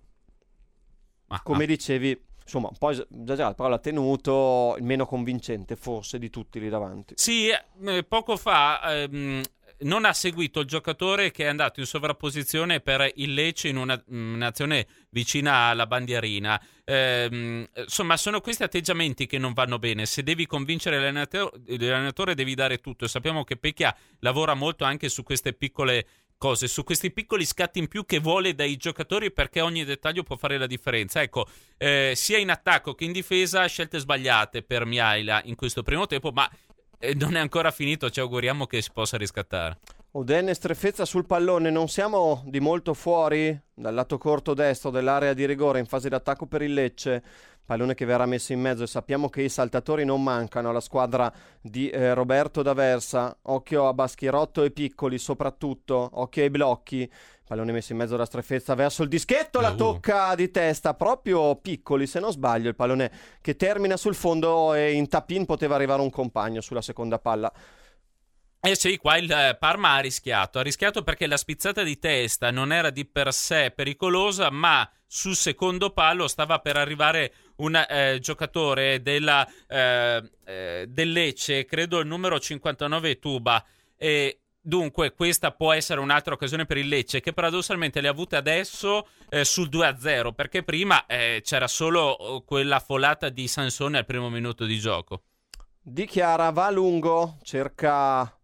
Ah, come ah. dicevi, insomma, un po' esagerato, però l'ha tenuto, il meno convincente forse di tutti lì davanti. Sì, eh, poco fa ehm, non ha seguito il giocatore che è andato in sovrapposizione per il Lecce in una, un'azione vicina alla bandierina. Eh, insomma, sono questi atteggiamenti che non vanno bene. Se devi convincere l'allenatore, l'allenatore devi dare tutto. Sappiamo che Pecchia lavora molto anche su queste piccole cose, su questi piccoli scatti in più che vuole dai giocatori, perché ogni dettaglio può fare la differenza. Ecco, eh, sia in attacco che in difesa scelte sbagliate per Mihaela in questo primo tempo, ma eh, non è ancora finito, ci auguriamo che si possa riscattare. Oden e Strefezza sul pallone, non siamo di molto fuori dal lato corto destro dell'area di rigore in fase d'attacco per il Lecce. Pallone che verrà messo in mezzo e sappiamo che i saltatori non mancano alla squadra di eh, Roberto D'Aversa. Occhio a Baschirotto e Piccoli soprattutto, occhio ai blocchi. Pallone messo in mezzo da Strefezza verso il dischetto, la tocca di testa proprio Piccoli, se non sbaglio, il pallone che termina sul fondo e in tap-in poteva arrivare un compagno sulla seconda palla. Eh sì, qua il Parma ha rischiato, ha rischiato perché la spizzata di testa non era di per sé pericolosa, ma sul secondo palo stava per arrivare un eh, giocatore della, eh, eh, del Lecce, credo il numero cinquantanove Tuba, e dunque questa può essere un'altra occasione per il Lecce, che paradossalmente le ha avute adesso eh, sul due a zero, perché prima eh, c'era solo quella folata di Sansone al primo minuto di gioco. Di Chiara va a lungo, cerca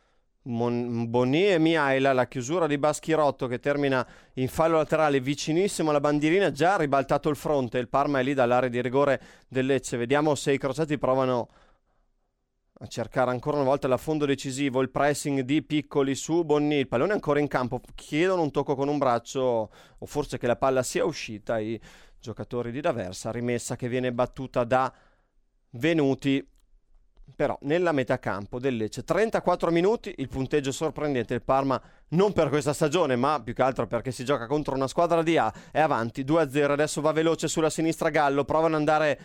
Mon- Bonì e Mihaela, la chiusura di Baschirotto che termina in fallo laterale vicinissimo alla bandierina, già ribaltato il fronte, il Parma è lì dall'area di rigore del Lecce. Vediamo se i crociati provano a cercare ancora una volta l'affondo decisivo, il pressing di Piccoli su Bonì, il pallone ancora in campo, chiedono un tocco con un braccio o forse che la palla sia uscita i giocatori di D'Aversa, rimessa che viene battuta da Venuti. Però nella metà campo del Lecce, trentaquattro minuti, il punteggio sorprendente, il Parma non per questa stagione ma più che altro perché si gioca contro una squadra di A, è avanti due a zero, adesso va veloce sulla sinistra Gallo, provano ad andare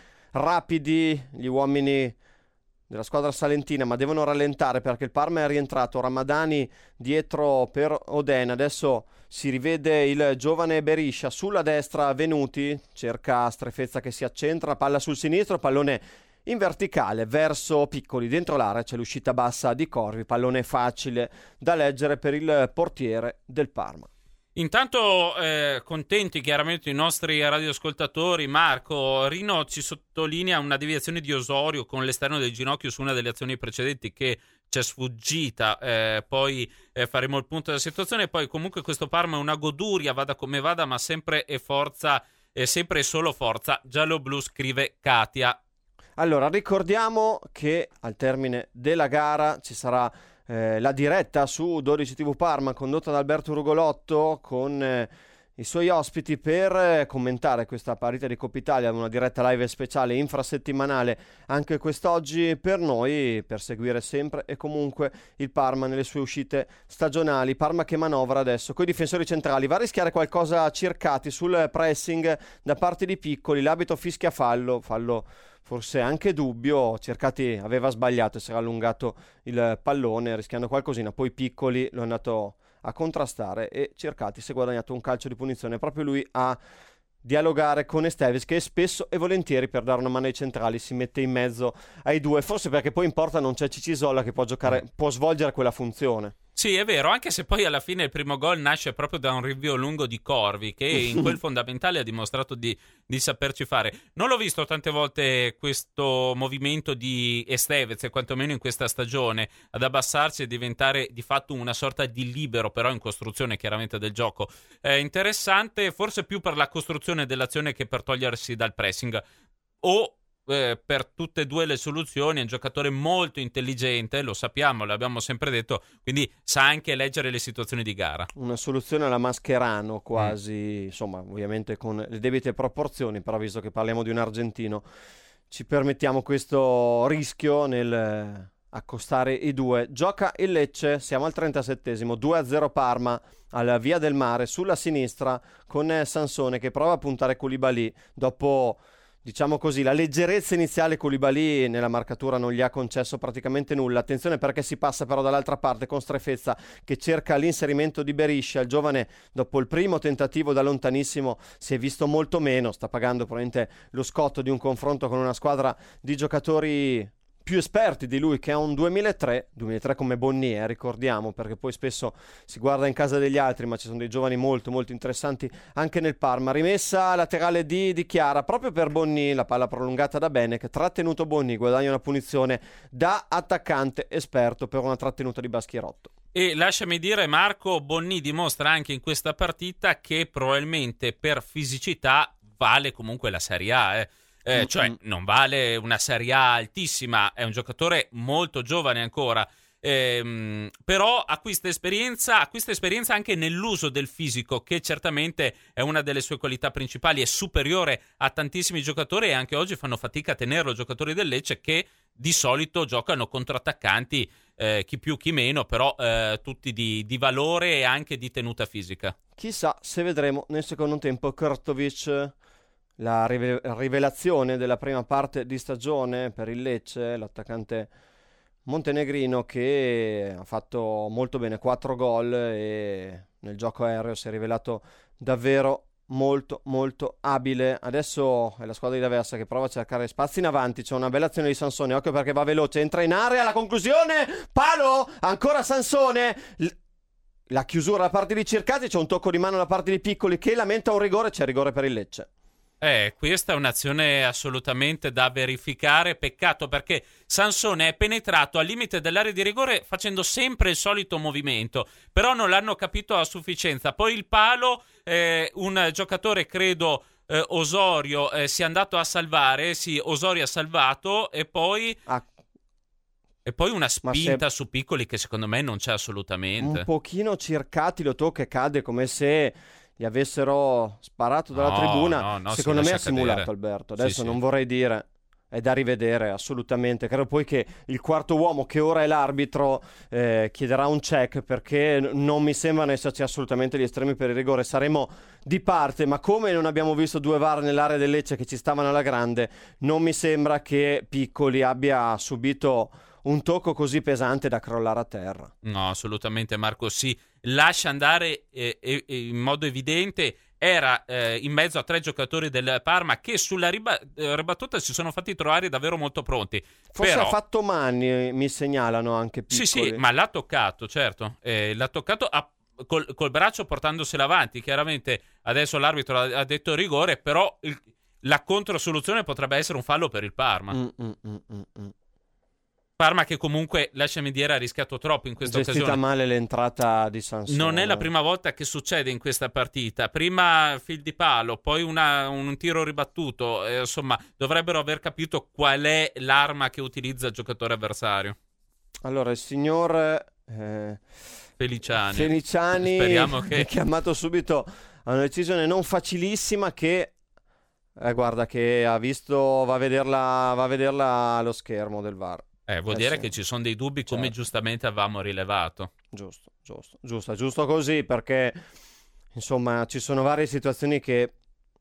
rapidi gli uomini della squadra salentina ma devono rallentare perché il Parma è rientrato, Ramadani dietro per Oden, adesso si rivede il giovane Beriscia, sulla destra Venuti, cerca Strefezza che si accentra, palla sul sinistro, pallone in verticale verso Piccoli, dentro l'area c'è l'uscita bassa di Corvi, pallone facile da leggere per il portiere del Parma. Intanto eh, contenti chiaramente i nostri radioascoltatori. Marco Rino ci sottolinea una deviazione di Osorio con l'esterno del ginocchio su una delle azioni precedenti che ci è sfuggita, eh, poi eh, faremo il punto della situazione. Poi comunque questo Parma è una goduria, vada come vada, ma sempre e forza, eh, sempre e solo forza giallo-blu, scrive Katia. Allora, ricordiamo che al termine della gara ci sarà eh, la diretta su dodici tivù Parma condotta da Alberto Rugolotto con eh, i suoi ospiti per eh, commentare questa partita di Coppa Italia, una diretta live speciale infrasettimanale anche quest'oggi per noi, per seguire sempre e comunque il Parma nelle sue uscite stagionali. Parma che manovra adesso coi difensori centrali, va a rischiare qualcosa Circati sul pressing da parte di Piccoli, l'abito fischia fallo, fallo forse anche dubbio, Cercati aveva sbagliato e si era allungato il pallone rischiando qualcosina, poi Piccoli lo è andato a contrastare e Cercati si è guadagnato un calcio di punizione, proprio lui a dialogare con Esteves che spesso e volentieri per dare una mano ai centrali si mette in mezzo ai due, forse perché poi in porta non c'è Cicisolla che può giocare, può svolgere quella funzione. Sì, è vero, anche se poi alla fine il primo gol nasce proprio da un rinvio lungo di Corvi che in quel fondamentale ha dimostrato di, di saperci fare. Non l'ho visto tante volte questo movimento di Estevez, quantomeno in questa stagione, ad abbassarsi e diventare di fatto una sorta di libero, però in costruzione chiaramente del gioco. È interessante, forse più per la costruzione dell'azione che per togliersi dal pressing. O eh, per tutte e due le soluzioni, è un giocatore molto intelligente, lo sappiamo, l'abbiamo sempre detto, quindi sa anche leggere le situazioni di gara. Una soluzione alla Mascherano quasi, mm. insomma, ovviamente con le debite proporzioni, però visto che parliamo di un argentino, ci permettiamo questo rischio nel accostare i due. Gioca il Lecce, siamo al trentasettesimo, due a zero Parma alla Via del Mare, sulla sinistra con Sansone che prova a puntare Koulibaly dopo, diciamo così, la leggerezza iniziale. Koulibaly nella marcatura non gli ha concesso praticamente nulla. Attenzione perché si passa però dall'altra parte con Strefezza che cerca l'inserimento di Beriscia. Il giovane dopo il primo tentativo da lontanissimo si è visto molto meno, sta pagando probabilmente lo scotto di un confronto con una squadra di giocatori più esperti di lui, che ha un duemilatré duemilatré come Bonny, eh, ricordiamo, perché poi spesso si guarda in casa degli altri, ma ci sono dei giovani molto molto interessanti anche nel Parma. Rimessa laterale di, di Chiara proprio per Bonny, la palla prolungata da Benek, trattenuto Bonny, guadagna una punizione da attaccante esperto per una trattenuta di Baschierotto. E lasciami dire, Marco, Bonny dimostra anche in questa partita che probabilmente per fisicità vale comunque la Serie A, eh. Eh, cioè non vale una Serie A altissima, è un giocatore molto giovane ancora, ehm, però acquista esperienza, acquista esperienza anche nell'uso del fisico, che certamente è una delle sue qualità principali, è superiore a tantissimi giocatori e anche oggi fanno fatica a tenerlo, giocatori del Lecce che di solito giocano contro attaccanti, eh, chi più chi meno, però eh, tutti di, di valore e anche di tenuta fisica. Chissà se vedremo nel secondo tempo Krtovic, la rive- rivelazione della prima parte di stagione per il Lecce, l'attaccante montenegrino che ha fatto molto bene, quattro gol e nel gioco aereo si è rivelato davvero molto molto abile. Adesso è la squadra di D'Aversa che prova a cercare spazi in avanti, c'è una bella azione di Sansone, occhio perché va veloce, entra in area, la conclusione, palo, ancora Sansone, L- la chiusura da parte di Circati, c'è un tocco di mano da parte di Piccoli che lamenta un rigore, c'è rigore per il Lecce. Eh, questa è un'azione assolutamente da verificare, peccato perché Sansone è penetrato al limite dell'area di rigore facendo sempre il solito movimento, però non l'hanno capito a sufficienza. Poi il palo, eh, un giocatore credo eh, Osorio eh, si è andato a salvare, sì, Osorio ha salvato e poi... Ah. E poi una spinta se... su Piccoli che secondo me non c'è assolutamente. Un pochino Circati lo tocca e cade come se gli avessero sparato dalla no, tribuna. No, no, secondo me ha simulato cadere. Alberto. Adesso sì, non sì. vorrei dire, è da rivedere assolutamente. Credo poi che il quarto uomo, che ora è l'arbitro, eh, chiederà un check perché non mi sembrano esserci assolutamente gli estremi per il rigore. Saremo di parte, ma come non abbiamo visto due V A R nell'area del Lecce che ci stavano alla grande, non mi sembra che Piccoli abbia subito un tocco così pesante da crollare a terra. No, assolutamente Marco, si lascia andare eh, eh, in modo evidente, era eh, in mezzo a tre giocatori del Parma che sulla riba- eh, ribattuta si sono fatti trovare davvero molto pronti. Forse Però... ha fatto mani, mi segnalano anche Piccoli. Sì, sì, ma l'ha toccato, certo, eh, l'ha toccato a... col, col braccio portandosela avanti, chiaramente adesso l'arbitro ha, ha detto rigore, però il... la controsoluzione potrebbe essere un fallo per il Parma. Mm, mm, mm, mm, mm. Parma che comunque, lasciami dire, ha rischiato troppo in questa Gestita occasione. male l'entrata di Sansone. Non è la prima volta che succede in questa partita. Prima fil di palo, poi una, un tiro ribattuto. Eh, insomma, dovrebbero aver capito qual è l'arma che utilizza il giocatore avversario. Allora, il signor eh, Feliciani, Feliciani speriamo che... è chiamato subito a una decisione non facilissima che... Eh, guarda che ha visto, va a vederla, va a vederla allo schermo del V A R. Eh, vuol eh dire sì. che ci sono dei dubbi, come certo. giustamente avevamo rilevato. Giusto, giusto, giusto, giusto così, perché insomma ci sono varie situazioni che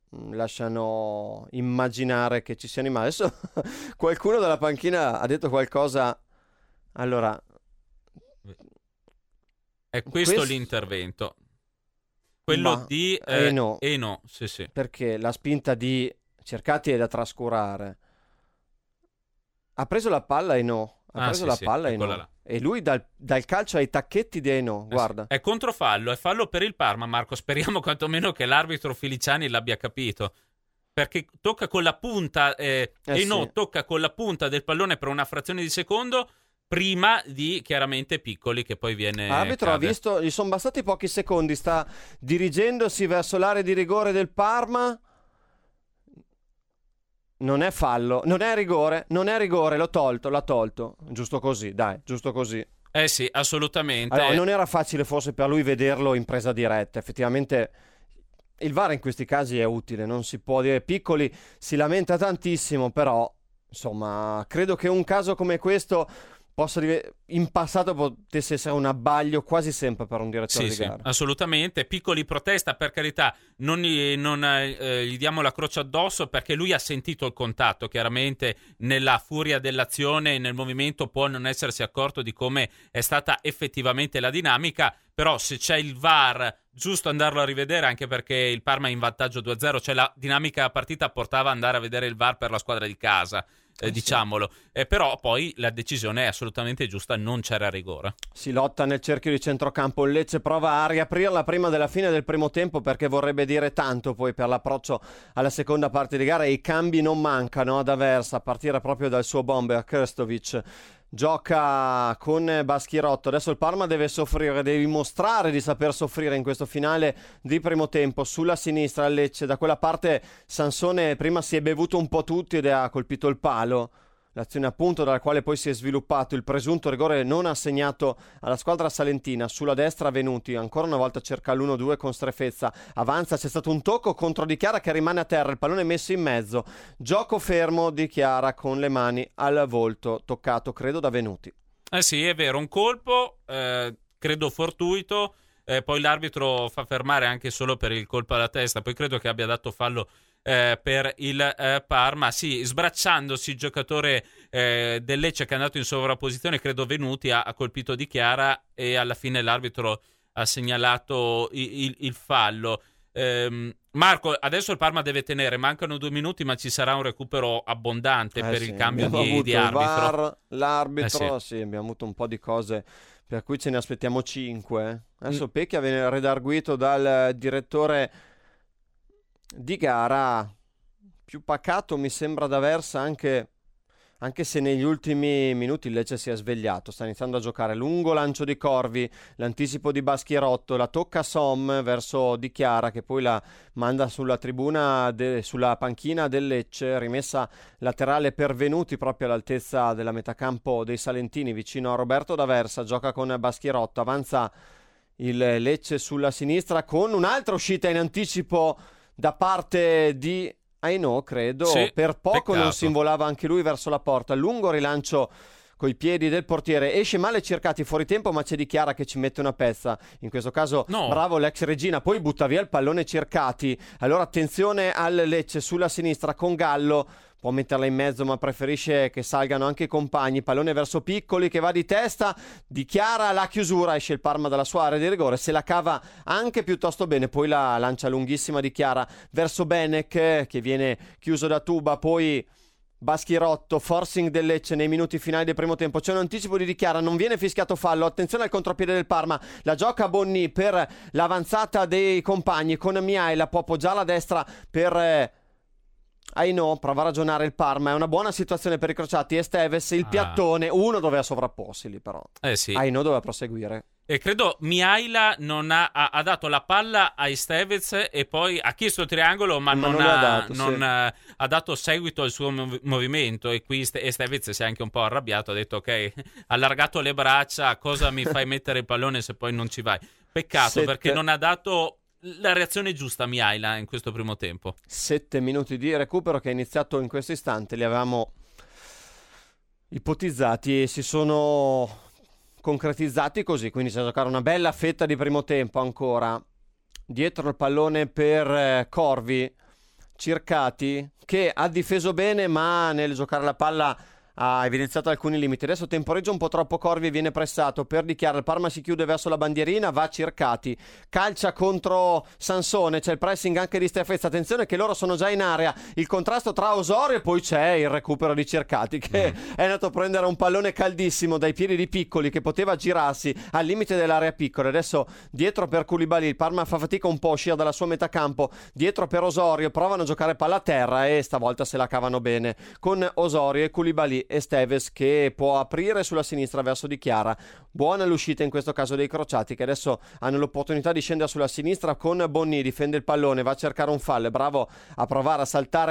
lasciano immaginare che ci siano i mali. Adesso qualcuno dalla panchina ha detto qualcosa. Allora, è questo Quest... l'intervento. Quello Ma... di eh, eh no. eh no, sì, sì. Perché la spinta di Cercati è da trascurare. Ha preso la palla e no. Ha ah, preso sì, la sì, palla e no. là. E lui dal, dal calcio ai tacchetti di Eno, eh guarda. Sì. È controfallo, è fallo per il Parma, Marco. Speriamo quantomeno che l'arbitro Feliciani l'abbia capito. Perché tocca con la punta, eh, eh Eno sì. tocca con la punta del pallone per una frazione di secondo prima di chiaramente Piccoli che poi viene... L'arbitro ha visto, gli sono bastati pochi secondi, sta dirigendosi verso l'area di rigore del Parma. non è fallo, non è rigore, non è rigore, l'ho tolto, l'ha tolto, giusto così, dai, giusto così. Eh sì, assolutamente. Allora, non era facile forse per lui vederlo in presa diretta, effettivamente il V A R in questi casi è utile, non si può dire. Piccoli si lamenta tantissimo, però insomma credo che un caso come questo possa div- in passato potesse essere un abbaglio quasi sempre per un direttore sì, di sì, gara. Assolutamente. Piccoli protesta, per carità, non, gli, non eh, gli diamo la croce addosso, perché lui ha sentito il contatto, chiaramente nella furia dell'azione, nel movimento può non essersi accorto di come è stata effettivamente la dinamica, però se c'è il V A R giusto andarlo a rivedere, anche perché il Parma è in vantaggio due a zero, cioè la dinamica della partita portava ad andare a vedere il V A R per la squadra di casa. Eh, diciamolo, eh, però poi la decisione è assolutamente giusta, non c'era rigore. Si lotta nel cerchio di centrocampo, il Lecce prova a riaprirla prima della fine del primo tempo, perché vorrebbe dire tanto poi per l'approccio alla seconda parte di gara, e i cambi non mancano ad Aversa, a partire proprio dal suo bomber Krstovic. Gioca con Baschirotto, adesso il Parma deve soffrire, deve dimostrare di saper soffrire in questo finale di primo tempo. Sulla sinistra il Lecce, da quella parte Sansone prima si è bevuto un po' tutti ed ha colpito il palo, l'azione appunto dalla quale poi si è sviluppato il presunto rigore non assegnato alla squadra salentina. Sulla destra Venuti ancora una volta cerca l'uno due con Strefezza, avanza, c'è stato un tocco contro Di Chiara che rimane a terra, il pallone messo in mezzo, gioco fermo Di Chiara con le mani al volto, toccato credo da Venuti. Eh sì, è vero, un colpo eh, credo fortuito, eh, poi l'arbitro fa fermare anche solo per il colpo alla testa, poi credo che abbia dato fallo Eh, per il eh, Parma. Sì, sbracciandosi il giocatore eh, del Lecce, che è andato in sovrapposizione, credo Venuti, ha, ha colpito Di Chiara, e alla fine l'arbitro ha segnalato il, il, il fallo. ehm, Marco, adesso il Parma deve tenere, mancano due minuti, ma ci sarà un recupero abbondante eh per sì, il cambio abbiamo di, avuto di il arbitro. V A R, l'arbitro, eh sì. sì, abbiamo avuto un po' di cose per cui ce ne aspettiamo cinque. Adesso Mm. Pecchia viene redarguito dal direttore di gara, più pacato mi sembra d'Aversa, anche, anche se negli ultimi minuti il Lecce si è svegliato, sta iniziando a giocare. Lungo lancio di Corvi, l'anticipo di Baschirotto, la tocca Som verso Di Chiara, che poi la manda sulla tribuna, de, sulla panchina del Lecce, rimessa laterale per Venuti proprio all'altezza della metacampo dei salentini, vicino a Roberto D'Aversa. Gioca con Baschirotto, avanza il Lecce sulla sinistra con un'altra uscita in anticipo da parte di Aino, credo, Sì, per poco peccato. Non si involava anche lui verso la porta. Lungo rilancio coi piedi del portiere, esce male Cercati fuori tempo, ma c'è Di Chiara che ci mette una pezza, in questo caso no. bravo l'ex Regina, poi butta via il pallone Cercati. Allora attenzione al Lecce sulla sinistra con Gallo, può metterla in mezzo ma preferisce che salgano anche i compagni, pallone verso Piccoli che va di testa, Di Chiara la chiusura, esce il Parma dalla sua area di rigore, se la cava anche piuttosto bene, poi la lancia lunghissima Di Chiara verso Benek che viene chiuso da Tuba, poi Baschirotto, forcing del Lecce nei minuti finali del primo tempo, c'è un anticipo di Di Chiara, non viene fischiato fallo, attenzione al contropiede del Parma, la gioca Bonni per l'avanzata dei compagni con Miaila, può appoggiare a destra per eh, Aino, prova a ragionare il Parma, è una buona situazione per i crociati. Esteves, il Ah. piattone, uno doveva sovrapporsi lì però, Eh sì. Aino doveva proseguire. E credo Miaila non ha, ha, ha dato la palla a Estevez e poi ha chiesto il triangolo, ma, Ma non, non lo ha, ha dato, non sì. ha, ha dato seguito al suo mov- movimento. E qui Ste- Estevez si è anche un po' arrabbiato, ha detto ok, ha allargato le braccia, cosa mi fai mettere il pallone se poi non ci vai? Peccato, Sette. perché non ha dato la reazione giusta a Miaila in questo primo tempo. Sette minuti di recupero che è iniziato in questo istante, li avevamo ipotizzati e si sono concretizzati così, quindi c'è da giocare una bella fetta di primo tempo ancora. Dietro il pallone per eh, Corvi, Cercati che ha difeso bene ma nel giocare la palla ha evidenziato alcuni limiti. Adesso temporeggia un po' troppo Corvi e viene pressato per Di Chiara, il Parma si chiude verso la bandierina, va Cercati, calcia contro Sansone, c'è il pressing anche di Strefezza, attenzione che loro sono già in area, il contrasto tra Osorio e poi c'è il recupero di Cercati che mm. è andato a prendere un pallone caldissimo dai piedi di Piccoli che poteva girarsi al limite dell'area piccola. Adesso dietro per Koulibaly, il Parma fa fatica un po' a uscire dalla sua metà campo, dietro per Osorio, provano a giocare palla a terra e stavolta se la cavano bene con Osorio e Koulibaly. Esteves che può aprire sulla sinistra verso Di Chiara, buona l'uscita in questo caso dei crociati che adesso hanno l'opportunità di scendere sulla sinistra con Bonni, difende il pallone, va a cercare un fallo, bravo a provare a saltare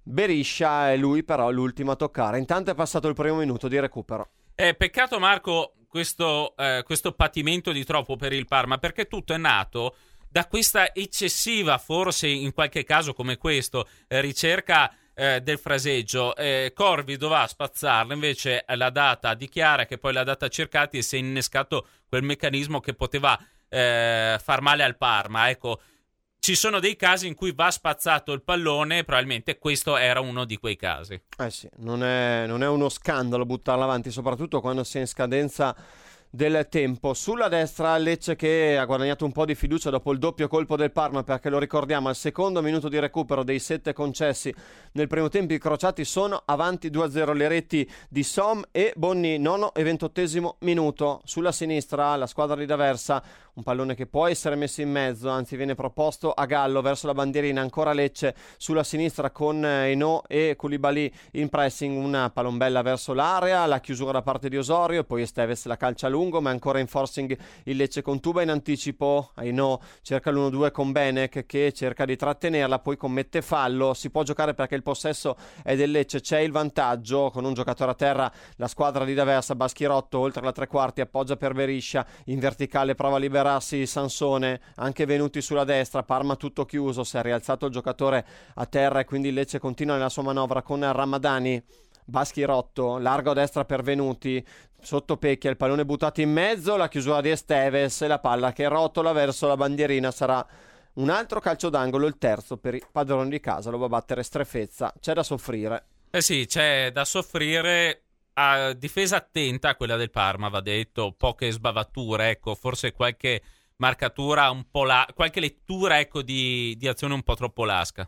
Beriscia è lui però l'ultimo a toccare. Intanto è passato il primo minuto di recupero. Eh, peccato Marco questo, eh, questo patimento di troppo per il Parma, perché tutto è nato da questa eccessiva, forse in qualche caso come questo, eh, ricerca eh, del fraseggio. Eh, Corvi doveva spazzarla, invece l'ha data di Chiara, che poi l'ha data a Cercati, e si è innescato quel meccanismo che poteva eh, far male al Parma. Ecco, ci sono dei casi in cui va spazzato il pallone, probabilmente questo era uno di quei casi. Eh sì, non è, non è uno scandalo buttarla avanti, soprattutto quando si è in scadenza del tempo. Sulla destra Lecce che ha guadagnato un po' di fiducia dopo il doppio colpo del Parma, perché lo ricordiamo, al secondo minuto di recupero dei sette concessi nel primo tempo i crociati sono avanti due a zero. Le reti di Som e Bonni, nono e ventottesimo minuto. Sulla sinistra la squadra di D'Aversa, un pallone che può essere messo in mezzo, anzi viene proposto a Gallo verso la bandierina. Ancora Lecce sulla sinistra con Eno e Koulibaly in pressing, una palombella verso l'area, la chiusura da parte di Osorio, poi Esteves la calcia lungo, ma ancora in forcing il Lecce con Tuba in anticipo. Eno cerca l'uno due con Benek che cerca di trattenerla, poi commette fallo. Si può giocare perché il possesso è del Lecce, c'è il vantaggio con un giocatore a terra. La squadra di D'Aversa, Baschirotto oltre la tre quarti appoggia per Beriscia, in verticale prova a liberarsi Sansone, anche venuti sulla destra. Parma tutto chiuso, si è rialzato il giocatore a terra e quindi il Lecce continua nella sua manovra con Ramadani. Baschirotto, largo a destra per Venuti, sotto Pecchia, il pallone buttato in mezzo, la chiusura di Esteves e la palla che rotola verso la bandierina. Sarà un altro calcio d'angolo, il terzo per i padroni di casa, lo va a battere Strefezza. C'è da soffrire. Eh sì, c'è da soffrire. A difesa attenta quella del Parma, va detto, poche sbavature, ecco, forse qualche marcatura un po' la... qualche lettura, ecco, di, di azione un po' troppo lasca.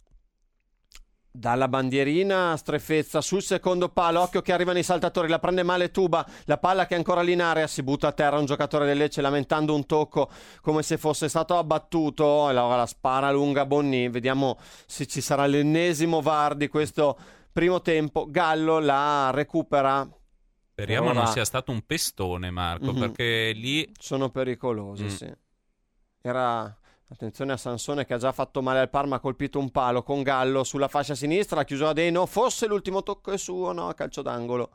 Dalla bandierina Strefezza sul secondo palo, occhio che arrivano i saltatori, la prende male Tuba, la palla che è ancora lì in area, si butta a terra un giocatore del Lecce lamentando un tocco come se fosse stato abbattuto, e allora la spara lunga Bonni. Vediamo se ci sarà l'ennesimo V A R di questo primo tempo. Gallo la recupera. Speriamo ora non sia stato un pestone, Marco, mm-hmm. perché lì sono pericolosi, mm. sì. Era... Attenzione a Sansone che ha già fatto male al Parma, ha colpito un palo con Gallo sulla fascia sinistra, la chiusura di Eno, forse l'ultimo tocco è suo, no, calcio d'angolo.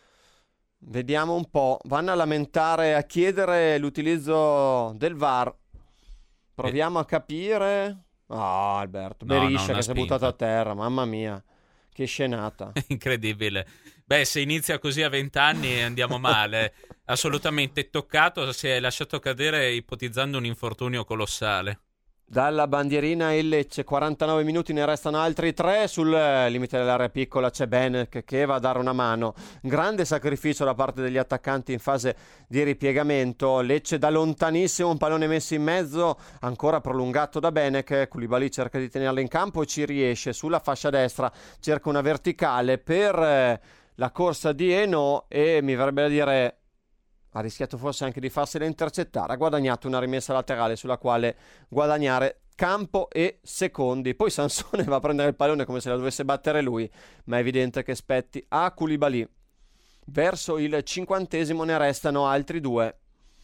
Vediamo un po', vanno a lamentare, a chiedere l'utilizzo del V A R. Proviamo e... a capire. Ah, oh, Alberto, no, Beriscia che si è buttato a terra, mamma mia, che scenata. Incredibile. Beh, se inizia così a vent'anni andiamo male. Assolutamente toccato, si è lasciato cadere ipotizzando un infortunio colossale. Dalla bandierina il Lecce, quarantanove minuti, ne restano altri tre. Sul limite dell'area piccola c'è Benek che va a dare una mano. Grande sacrificio da parte degli attaccanti in fase di ripiegamento. Lecce da lontanissimo, un pallone messo in mezzo, ancora prolungato da Benek. Koulibaly cerca di tenerlo in campo e ci riesce. Sulla fascia destra cerca una verticale per la corsa di Eno e mi verrebbe da dire... ha rischiato forse anche di farsela intercettare, ha guadagnato una rimessa laterale sulla quale guadagnare campo e secondi. Poi Sansone va a prendere il pallone come se la dovesse battere lui, ma è evidente che spetti a Koulibaly. Verso il cinquantesimo ne restano altri due.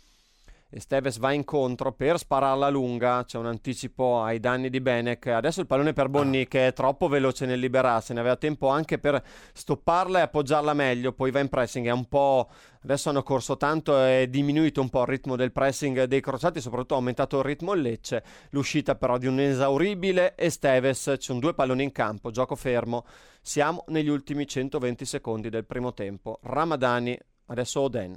Esteves va incontro per spararla lunga, c'è un anticipo ai danni di Benek. Adesso il pallone per Bonni che è troppo veloce nel liberarsene, aveva tempo anche per stopparla e appoggiarla meglio, poi va in pressing, è un po'... adesso hanno corso tanto, è diminuito un po' il ritmo del pressing dei crociati, soprattutto ha aumentato il ritmo il Lecce. L'uscita però di un esauribile Esteves, ci sono due palloni in campo, gioco fermo, siamo negli ultimi centoventi secondi del primo tempo. Ramadani, adesso Oden.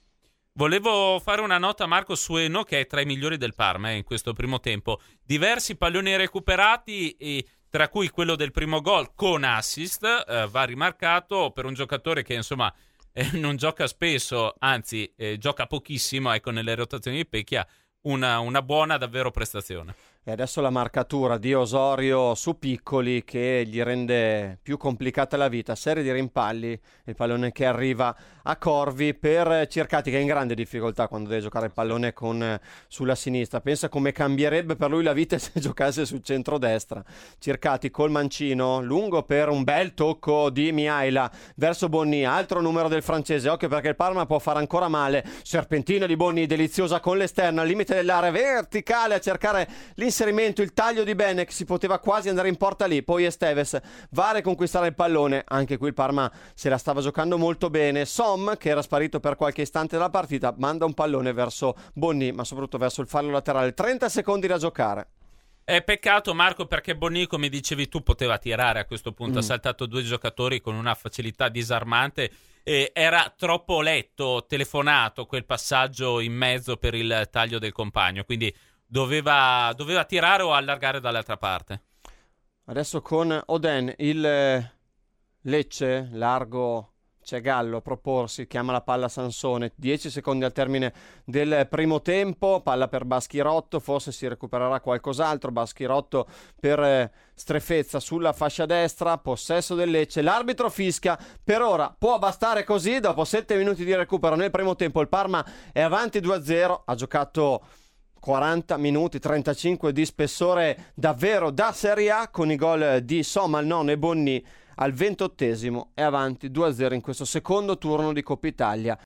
Volevo fare una nota, Marco, su Eno, che è tra i migliori del Parma eh, in questo primo tempo. Diversi palloni recuperati, e tra cui quello del primo gol con assist, eh, va rimarcato per un giocatore che insomma eh, non gioca spesso, anzi eh, gioca pochissimo, ecco, nelle rotazioni di Pecchia, una, una buona davvero prestazione. E adesso la marcatura di Osorio su Piccoli che gli rende più complicata la vita, serie di rimpalli, il pallone che arriva a Corvi per Cercati che è in grande difficoltà quando deve giocare il pallone con, eh, sulla sinistra. Pensa come cambierebbe per lui la vita se giocasse sul centrodestra. Cercati col mancino, lungo per un bel tocco di Mihaila verso Bonni, altro numero del francese, occhio perché il Parma può fare ancora male. Serpentina di Bonni deliziosa con l'esterno al limite dell'area, verticale a cercare l'inserimento l'inserimento, il taglio di Benek, si poteva quasi andare in porta lì, poi Esteves va a riconquistare il pallone, anche qui il Parma se la stava giocando molto bene. Som, che era sparito per qualche istante dalla partita, manda un pallone verso Bonny, ma soprattutto verso il fallo laterale, trenta secondi da giocare. È peccato, Marco, perché Bonny, come dicevi tu, poteva tirare a questo punto. Mm. Ha saltato due giocatori con una facilità disarmante e era troppo letto, telefonato quel passaggio in mezzo per il taglio del compagno, quindi doveva, doveva tirare o allargare dall'altra parte. Adesso con Oden, il Lecce largo, c'è Gallo a proporsi, chiama la palla Sansone, dieci secondi al termine del primo tempo, palla per Baschirotto, forse si recupererà qualcos'altro. Baschirotto per eh, Strefezza sulla fascia destra, possesso del Lecce, l'arbitro fischia, per ora può bastare così. Dopo sette minuti di recupero nel primo tempo il Parma è avanti due a zero, ha giocato quaranta minuti, trentacinque di spessore davvero da Serie A, con i gol di Som al nono e Bonny al ventottesimo, è avanti due a zero in questo secondo turno di Coppa Italia.